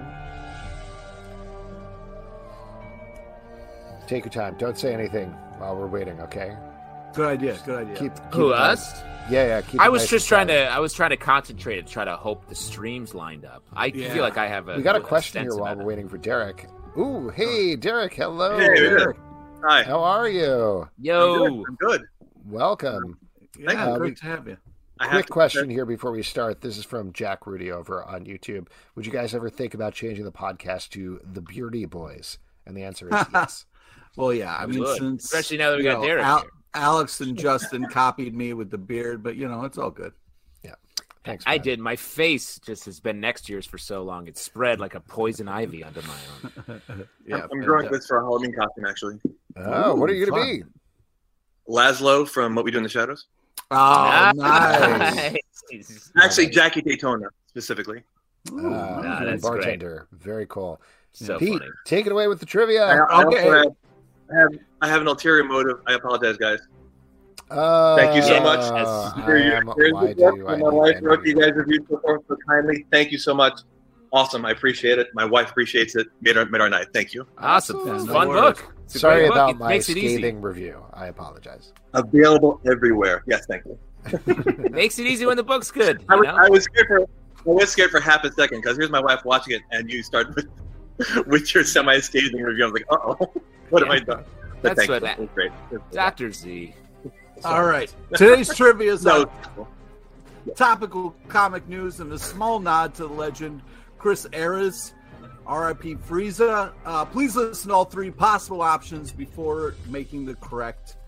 [SPEAKER 2] Take your time. Don't say anything while we're waiting, okay?
[SPEAKER 4] Good idea. Good idea.
[SPEAKER 2] Keep, keep
[SPEAKER 3] Who,
[SPEAKER 2] it
[SPEAKER 3] us?
[SPEAKER 2] nice. Yeah, yeah. Keep
[SPEAKER 3] I
[SPEAKER 2] it
[SPEAKER 3] was
[SPEAKER 2] nice
[SPEAKER 3] just
[SPEAKER 2] and
[SPEAKER 3] trying
[SPEAKER 2] quiet.
[SPEAKER 3] to, I was trying to concentrate and try to hope the streams lined up. I
[SPEAKER 4] Yeah.
[SPEAKER 3] feel like I have a.
[SPEAKER 2] We got a
[SPEAKER 3] a
[SPEAKER 2] question
[SPEAKER 3] sense
[SPEAKER 2] here while
[SPEAKER 3] about
[SPEAKER 2] we're
[SPEAKER 3] it.
[SPEAKER 2] waiting for Derek. Ooh, hey, Derek. Hello.
[SPEAKER 6] Hey,
[SPEAKER 4] Derek.
[SPEAKER 6] Hi.
[SPEAKER 2] How are you?
[SPEAKER 3] Yo.
[SPEAKER 6] I'm good. I'm good.
[SPEAKER 2] Welcome.
[SPEAKER 4] Yeah,
[SPEAKER 2] you.
[SPEAKER 4] great
[SPEAKER 2] We-
[SPEAKER 4] to have you.
[SPEAKER 6] I have
[SPEAKER 2] Quick
[SPEAKER 6] to-
[SPEAKER 2] question here before we start. This is from Jack Rudy over on YouTube. Would you guys ever think about changing the podcast to The Beardy Boys? And the answer is yes.
[SPEAKER 4] Well, yeah. I
[SPEAKER 3] We
[SPEAKER 4] mean,
[SPEAKER 3] would.
[SPEAKER 4] since
[SPEAKER 3] Especially now that we
[SPEAKER 4] you
[SPEAKER 3] got
[SPEAKER 4] know,
[SPEAKER 3] Derek
[SPEAKER 4] Al-
[SPEAKER 3] here.
[SPEAKER 4] Alex and Justin copied me with the beard, but you know, it's all good.
[SPEAKER 2] Thanks.
[SPEAKER 3] I
[SPEAKER 2] man.
[SPEAKER 3] did. My face just has been next to yours for so long. It spread like a poison ivy under my own.
[SPEAKER 4] Yeah,
[SPEAKER 6] I'm growing
[SPEAKER 4] and, uh,
[SPEAKER 6] this for a Halloween costume, actually.
[SPEAKER 2] Oh, what are you going to
[SPEAKER 4] Fun.
[SPEAKER 2] be?
[SPEAKER 6] Laszlo from What We Do in the Shadows.
[SPEAKER 4] Oh, nice.
[SPEAKER 3] Nice.
[SPEAKER 6] Actually, Jackie Daytona, specifically.
[SPEAKER 2] Uh,
[SPEAKER 3] Nah, that's
[SPEAKER 2] bartender. Very cool.
[SPEAKER 3] So
[SPEAKER 2] Pete,
[SPEAKER 3] funny.
[SPEAKER 2] take it away with the
[SPEAKER 6] I,
[SPEAKER 2] trivia.
[SPEAKER 6] I,
[SPEAKER 4] Okay.
[SPEAKER 6] also have, I, have, I have an ulterior motive. I apologize, guys.
[SPEAKER 2] Uh,
[SPEAKER 6] Thank you so
[SPEAKER 3] Yes,
[SPEAKER 6] much.
[SPEAKER 3] yes.
[SPEAKER 6] For your-
[SPEAKER 2] I am,
[SPEAKER 6] here's
[SPEAKER 2] why
[SPEAKER 6] the book
[SPEAKER 2] do
[SPEAKER 6] that
[SPEAKER 2] I
[SPEAKER 6] my
[SPEAKER 2] need
[SPEAKER 6] wife
[SPEAKER 2] to
[SPEAKER 6] wrote
[SPEAKER 2] know
[SPEAKER 6] you guys reviewed so far so kindly. Thank you so much. Awesome. I appreciate it. My wife appreciates it. Made our, made our night. Thank you.
[SPEAKER 3] Awesome.
[SPEAKER 2] Yeah,
[SPEAKER 3] It's a
[SPEAKER 4] no
[SPEAKER 3] fun
[SPEAKER 4] worries.
[SPEAKER 3] book. It's a
[SPEAKER 2] Sorry
[SPEAKER 3] great book.
[SPEAKER 2] about
[SPEAKER 3] It
[SPEAKER 2] my
[SPEAKER 3] makes it easy.
[SPEAKER 2] scathing review. I apologize.
[SPEAKER 6] Available everywhere. Yes, thank you.
[SPEAKER 3] It makes it easy when the book's good.
[SPEAKER 6] I
[SPEAKER 3] You
[SPEAKER 6] was,
[SPEAKER 3] know?
[SPEAKER 6] I was scared for I was scared for half a second because here's my wife watching it, and you start with with your semi-scathing review. I was like, uh oh, what have I done? But
[SPEAKER 3] That's
[SPEAKER 6] thank
[SPEAKER 3] what
[SPEAKER 6] you.
[SPEAKER 3] that-
[SPEAKER 6] It was great. It was
[SPEAKER 3] Doctor Z.
[SPEAKER 4] All right. Today's trivia is
[SPEAKER 6] No,
[SPEAKER 4] on topical comic news and a small nod to the legend Chris Ayres, R I P Frieza. Uh, please listen to all three possible options before making the correct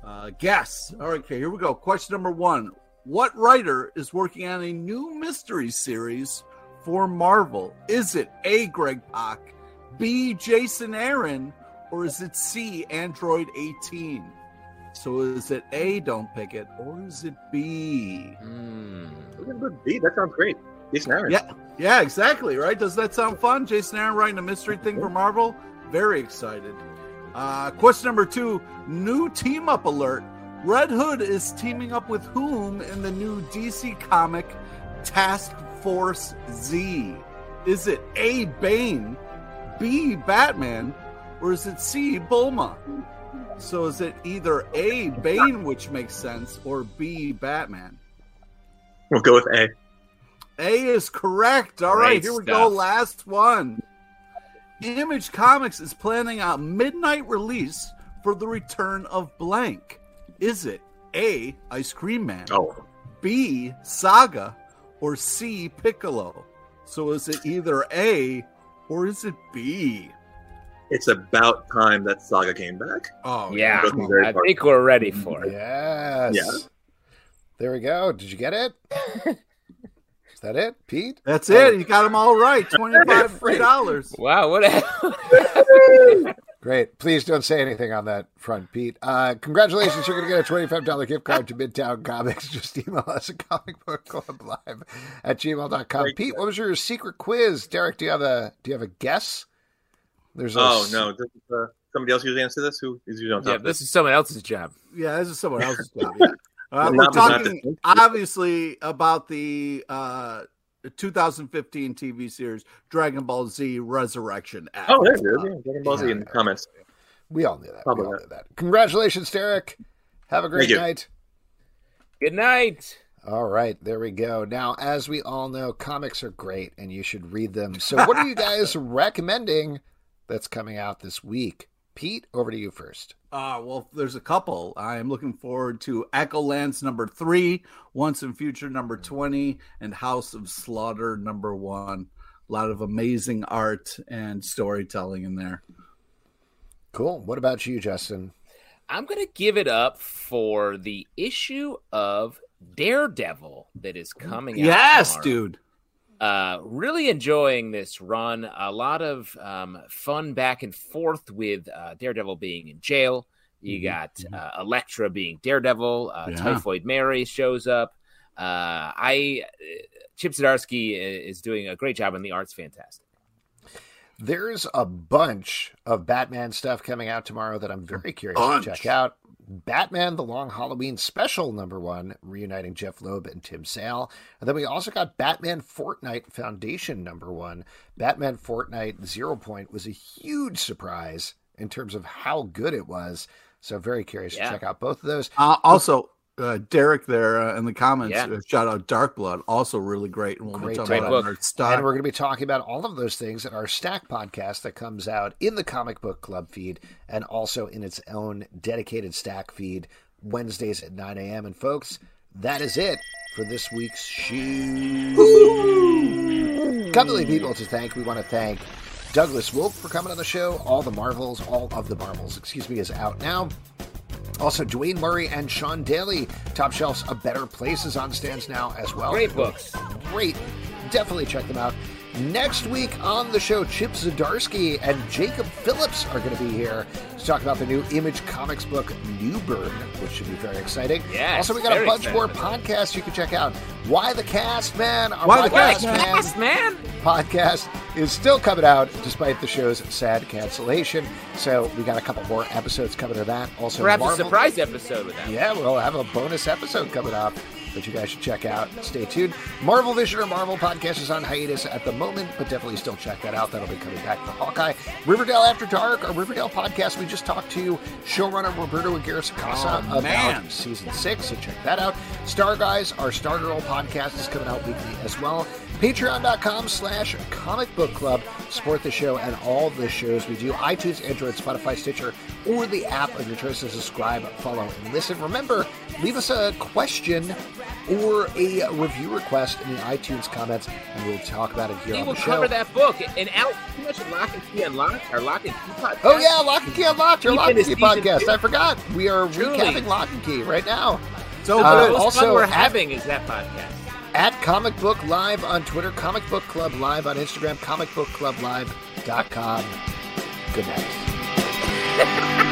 [SPEAKER 4] Uh, guess. All right, okay, here we go. Question number one. What writer is working on a new mystery series for Marvel? Is it A, Greg Pak, B, Jason Aaron, or is it C, Android eighteen? So is it A, don't pick it, or is it B?
[SPEAKER 3] Hmm.
[SPEAKER 6] We're gonna go B. That sounds great. Jason Aaron.
[SPEAKER 4] Yeah, yeah, exactly, right? Does that sound fun? Jason Aaron writing a mystery thing for Marvel? Very excited. Uh, question number two, new team up alert. Red Hood is teaming up with whom in the new D C comic Task Force Z? Is it A, Bane, B, Batman, or is it C, Bulma? So is it either A, Bane, which makes sense, or B, Batman?
[SPEAKER 6] We'll go with A.
[SPEAKER 4] A is correct. All
[SPEAKER 3] Great
[SPEAKER 4] right, here we go.
[SPEAKER 3] stuff.
[SPEAKER 4] Last one. Image Comics is planning a midnight release for the return of blank. Is it A, Ice Cream Man,
[SPEAKER 6] Oh,
[SPEAKER 4] B, Saga, or C, Piccolo? So is it either A or is it B?
[SPEAKER 6] it's about time that Saga came back.
[SPEAKER 4] Oh,
[SPEAKER 3] Yeah,
[SPEAKER 6] Looking very
[SPEAKER 3] I
[SPEAKER 6] far.
[SPEAKER 3] think we're ready for it.
[SPEAKER 2] Yes.
[SPEAKER 6] Yeah.
[SPEAKER 2] There we go. Did you get it? Is that it, Pete?
[SPEAKER 4] That's it. You got them all right. twenty-five dollars.
[SPEAKER 3] Wow, what a
[SPEAKER 2] Great. Please don't say anything on that front, Pete. Uh, congratulations. You're going to get a twenty-five dollars gift card to Midtown Comics. Just email us at comic book club live at gmail dot com.
[SPEAKER 6] Thank
[SPEAKER 2] Pete,
[SPEAKER 6] you.
[SPEAKER 2] what was your secret quiz? Derek, do you have a do you have a guess? There's a
[SPEAKER 6] Oh
[SPEAKER 2] s-
[SPEAKER 6] no, does uh, somebody else usually answer this? Who is usually on top?
[SPEAKER 3] Yeah,
[SPEAKER 6] of
[SPEAKER 3] this is someone else's job.
[SPEAKER 4] Yeah, this is someone else's job. Yeah. Uh,
[SPEAKER 6] Well,
[SPEAKER 4] we're
[SPEAKER 6] not- not
[SPEAKER 4] talking
[SPEAKER 6] this-
[SPEAKER 4] obviously about the uh, two thousand fifteen T V series Dragon Ball Z Resurrection. Act.
[SPEAKER 6] Oh, there it is. Yeah, Dragon Ball Z
[SPEAKER 2] Yeah.
[SPEAKER 6] in the comments.
[SPEAKER 2] We all knew that.
[SPEAKER 6] Probably
[SPEAKER 2] we all
[SPEAKER 6] not.
[SPEAKER 2] knew that. Congratulations, Derek. Have a great
[SPEAKER 6] Thank you.
[SPEAKER 2] night.
[SPEAKER 3] Good night.
[SPEAKER 2] All right, there we go. Now, as we all know, comics are great and you should read them. So what are you guys recommending that's coming out this week? Pete, over to you first.
[SPEAKER 4] Uh, well, there's a couple. I am looking forward to Echo Lands number three, Once and Future number twenty, and House of Slaughter number one. A lot of amazing art and storytelling in there.
[SPEAKER 2] Cool. What about you, Justin?
[SPEAKER 3] I'm going to give it up for the issue of Daredevil that is coming out.
[SPEAKER 4] Yes,
[SPEAKER 3] tomorrow.
[SPEAKER 4] dude.
[SPEAKER 3] Uh, really enjoying this run. A lot of um, fun back and forth with uh, Daredevil being in jail. You got uh, Elektra being Daredevil. Uh,
[SPEAKER 4] Yeah.
[SPEAKER 3] Typhoid Mary shows up. Uh, I Chip Zdarsky is doing a great job, and the art's fantastic.
[SPEAKER 2] There's a bunch of Batman stuff coming out tomorrow that I'm very curious
[SPEAKER 4] Bunch.
[SPEAKER 2] to check out. Batman, the Long Halloween Special, number one, reuniting Jeff Loeb and Tim Sale. And then we also got Batman Fortnite Foundation, number one. Batman Fortnite Zero Point was a huge surprise in terms of how good it was. So very curious
[SPEAKER 3] Yeah.
[SPEAKER 2] to check out both of those.
[SPEAKER 4] Uh, also, uh, Derek there uh, in the comments,
[SPEAKER 3] Yeah.
[SPEAKER 4] uh, shout out Dark Blood, also really great. And we'll
[SPEAKER 2] Great
[SPEAKER 4] be talking
[SPEAKER 3] book.
[SPEAKER 4] about that in our stock.
[SPEAKER 2] And we're going to be talking about all of those things in our Stack podcast that comes out in the Comic Book Club feed and also in its own dedicated Stack feed Wednesdays at nine a.m. And folks, that is it for this week's shoe. Couple of people to thank. We want to thank Douglas Wolk for coming on the show. All the Marvels, all of the Marvels, excuse me, is out now. Also, Dwayne Murray and Sean Daly, Top Shelf's A Better Place is on stands now as well.
[SPEAKER 3] Great books.
[SPEAKER 2] Great. Definitely check them out. Next week on the show, Chip Zdarsky and Jacob Phillips are going to be here to talk about the new Image Comics book, New Burn, which should be very exciting.
[SPEAKER 3] Yes,
[SPEAKER 2] also, we got a
[SPEAKER 3] very
[SPEAKER 2] bunch
[SPEAKER 3] exciting.
[SPEAKER 2] more podcasts you can check out. Why the Cast Man? Our
[SPEAKER 4] Why the
[SPEAKER 2] Why
[SPEAKER 4] Cast
[SPEAKER 2] Man
[SPEAKER 3] Yes, man.
[SPEAKER 2] podcast is still coming out despite the show's sad cancellation. So we got a couple more episodes coming to that. Also,
[SPEAKER 3] Perhaps a
[SPEAKER 2] Marvel-
[SPEAKER 3] surprise episode with that.
[SPEAKER 2] Yeah, we'll have a bonus episode coming up that you guys should check out. Stay tuned. Marvel Vision or Marvel Podcast is on hiatus at the moment, but definitely still check that out. That'll be coming back for Hawkeye. Riverdale After Dark, our Riverdale podcast. We just talked to showrunner Roberto Aguirre-Sacasa
[SPEAKER 4] Oh,
[SPEAKER 2] about
[SPEAKER 4] man.
[SPEAKER 2] season six, so check that out. Star Guys, our Stargirl podcast is coming out weekly as well. Patreon.com slash comic book club. Support the show and all the shows we do. iTunes, Android, Spotify, Stitcher, or the app of your choice to subscribe, follow, and listen. Remember, leave us a question or a review request in the iTunes comments, and we'll talk about it here
[SPEAKER 3] We
[SPEAKER 2] on
[SPEAKER 3] will
[SPEAKER 2] the show.
[SPEAKER 3] cover that book. And Alex, you mentioned Lock and Key Unlocked, our Lock and Key podcast.
[SPEAKER 2] Oh, yeah, Lock and Key Unlocked, our
[SPEAKER 3] Deep
[SPEAKER 2] Lock and
[SPEAKER 3] into
[SPEAKER 2] Key
[SPEAKER 3] season
[SPEAKER 2] podcast.
[SPEAKER 3] two.
[SPEAKER 2] I forgot. We are
[SPEAKER 3] Truly.
[SPEAKER 2] recapping Lock and Key right now.
[SPEAKER 4] So
[SPEAKER 2] Uh,
[SPEAKER 3] The most
[SPEAKER 2] also,
[SPEAKER 3] fun we're
[SPEAKER 2] at-
[SPEAKER 3] having is that podcast.
[SPEAKER 2] At Comic Book Live on Twitter, Comic Book Club Live on Instagram, comic book club live dot com. Good night.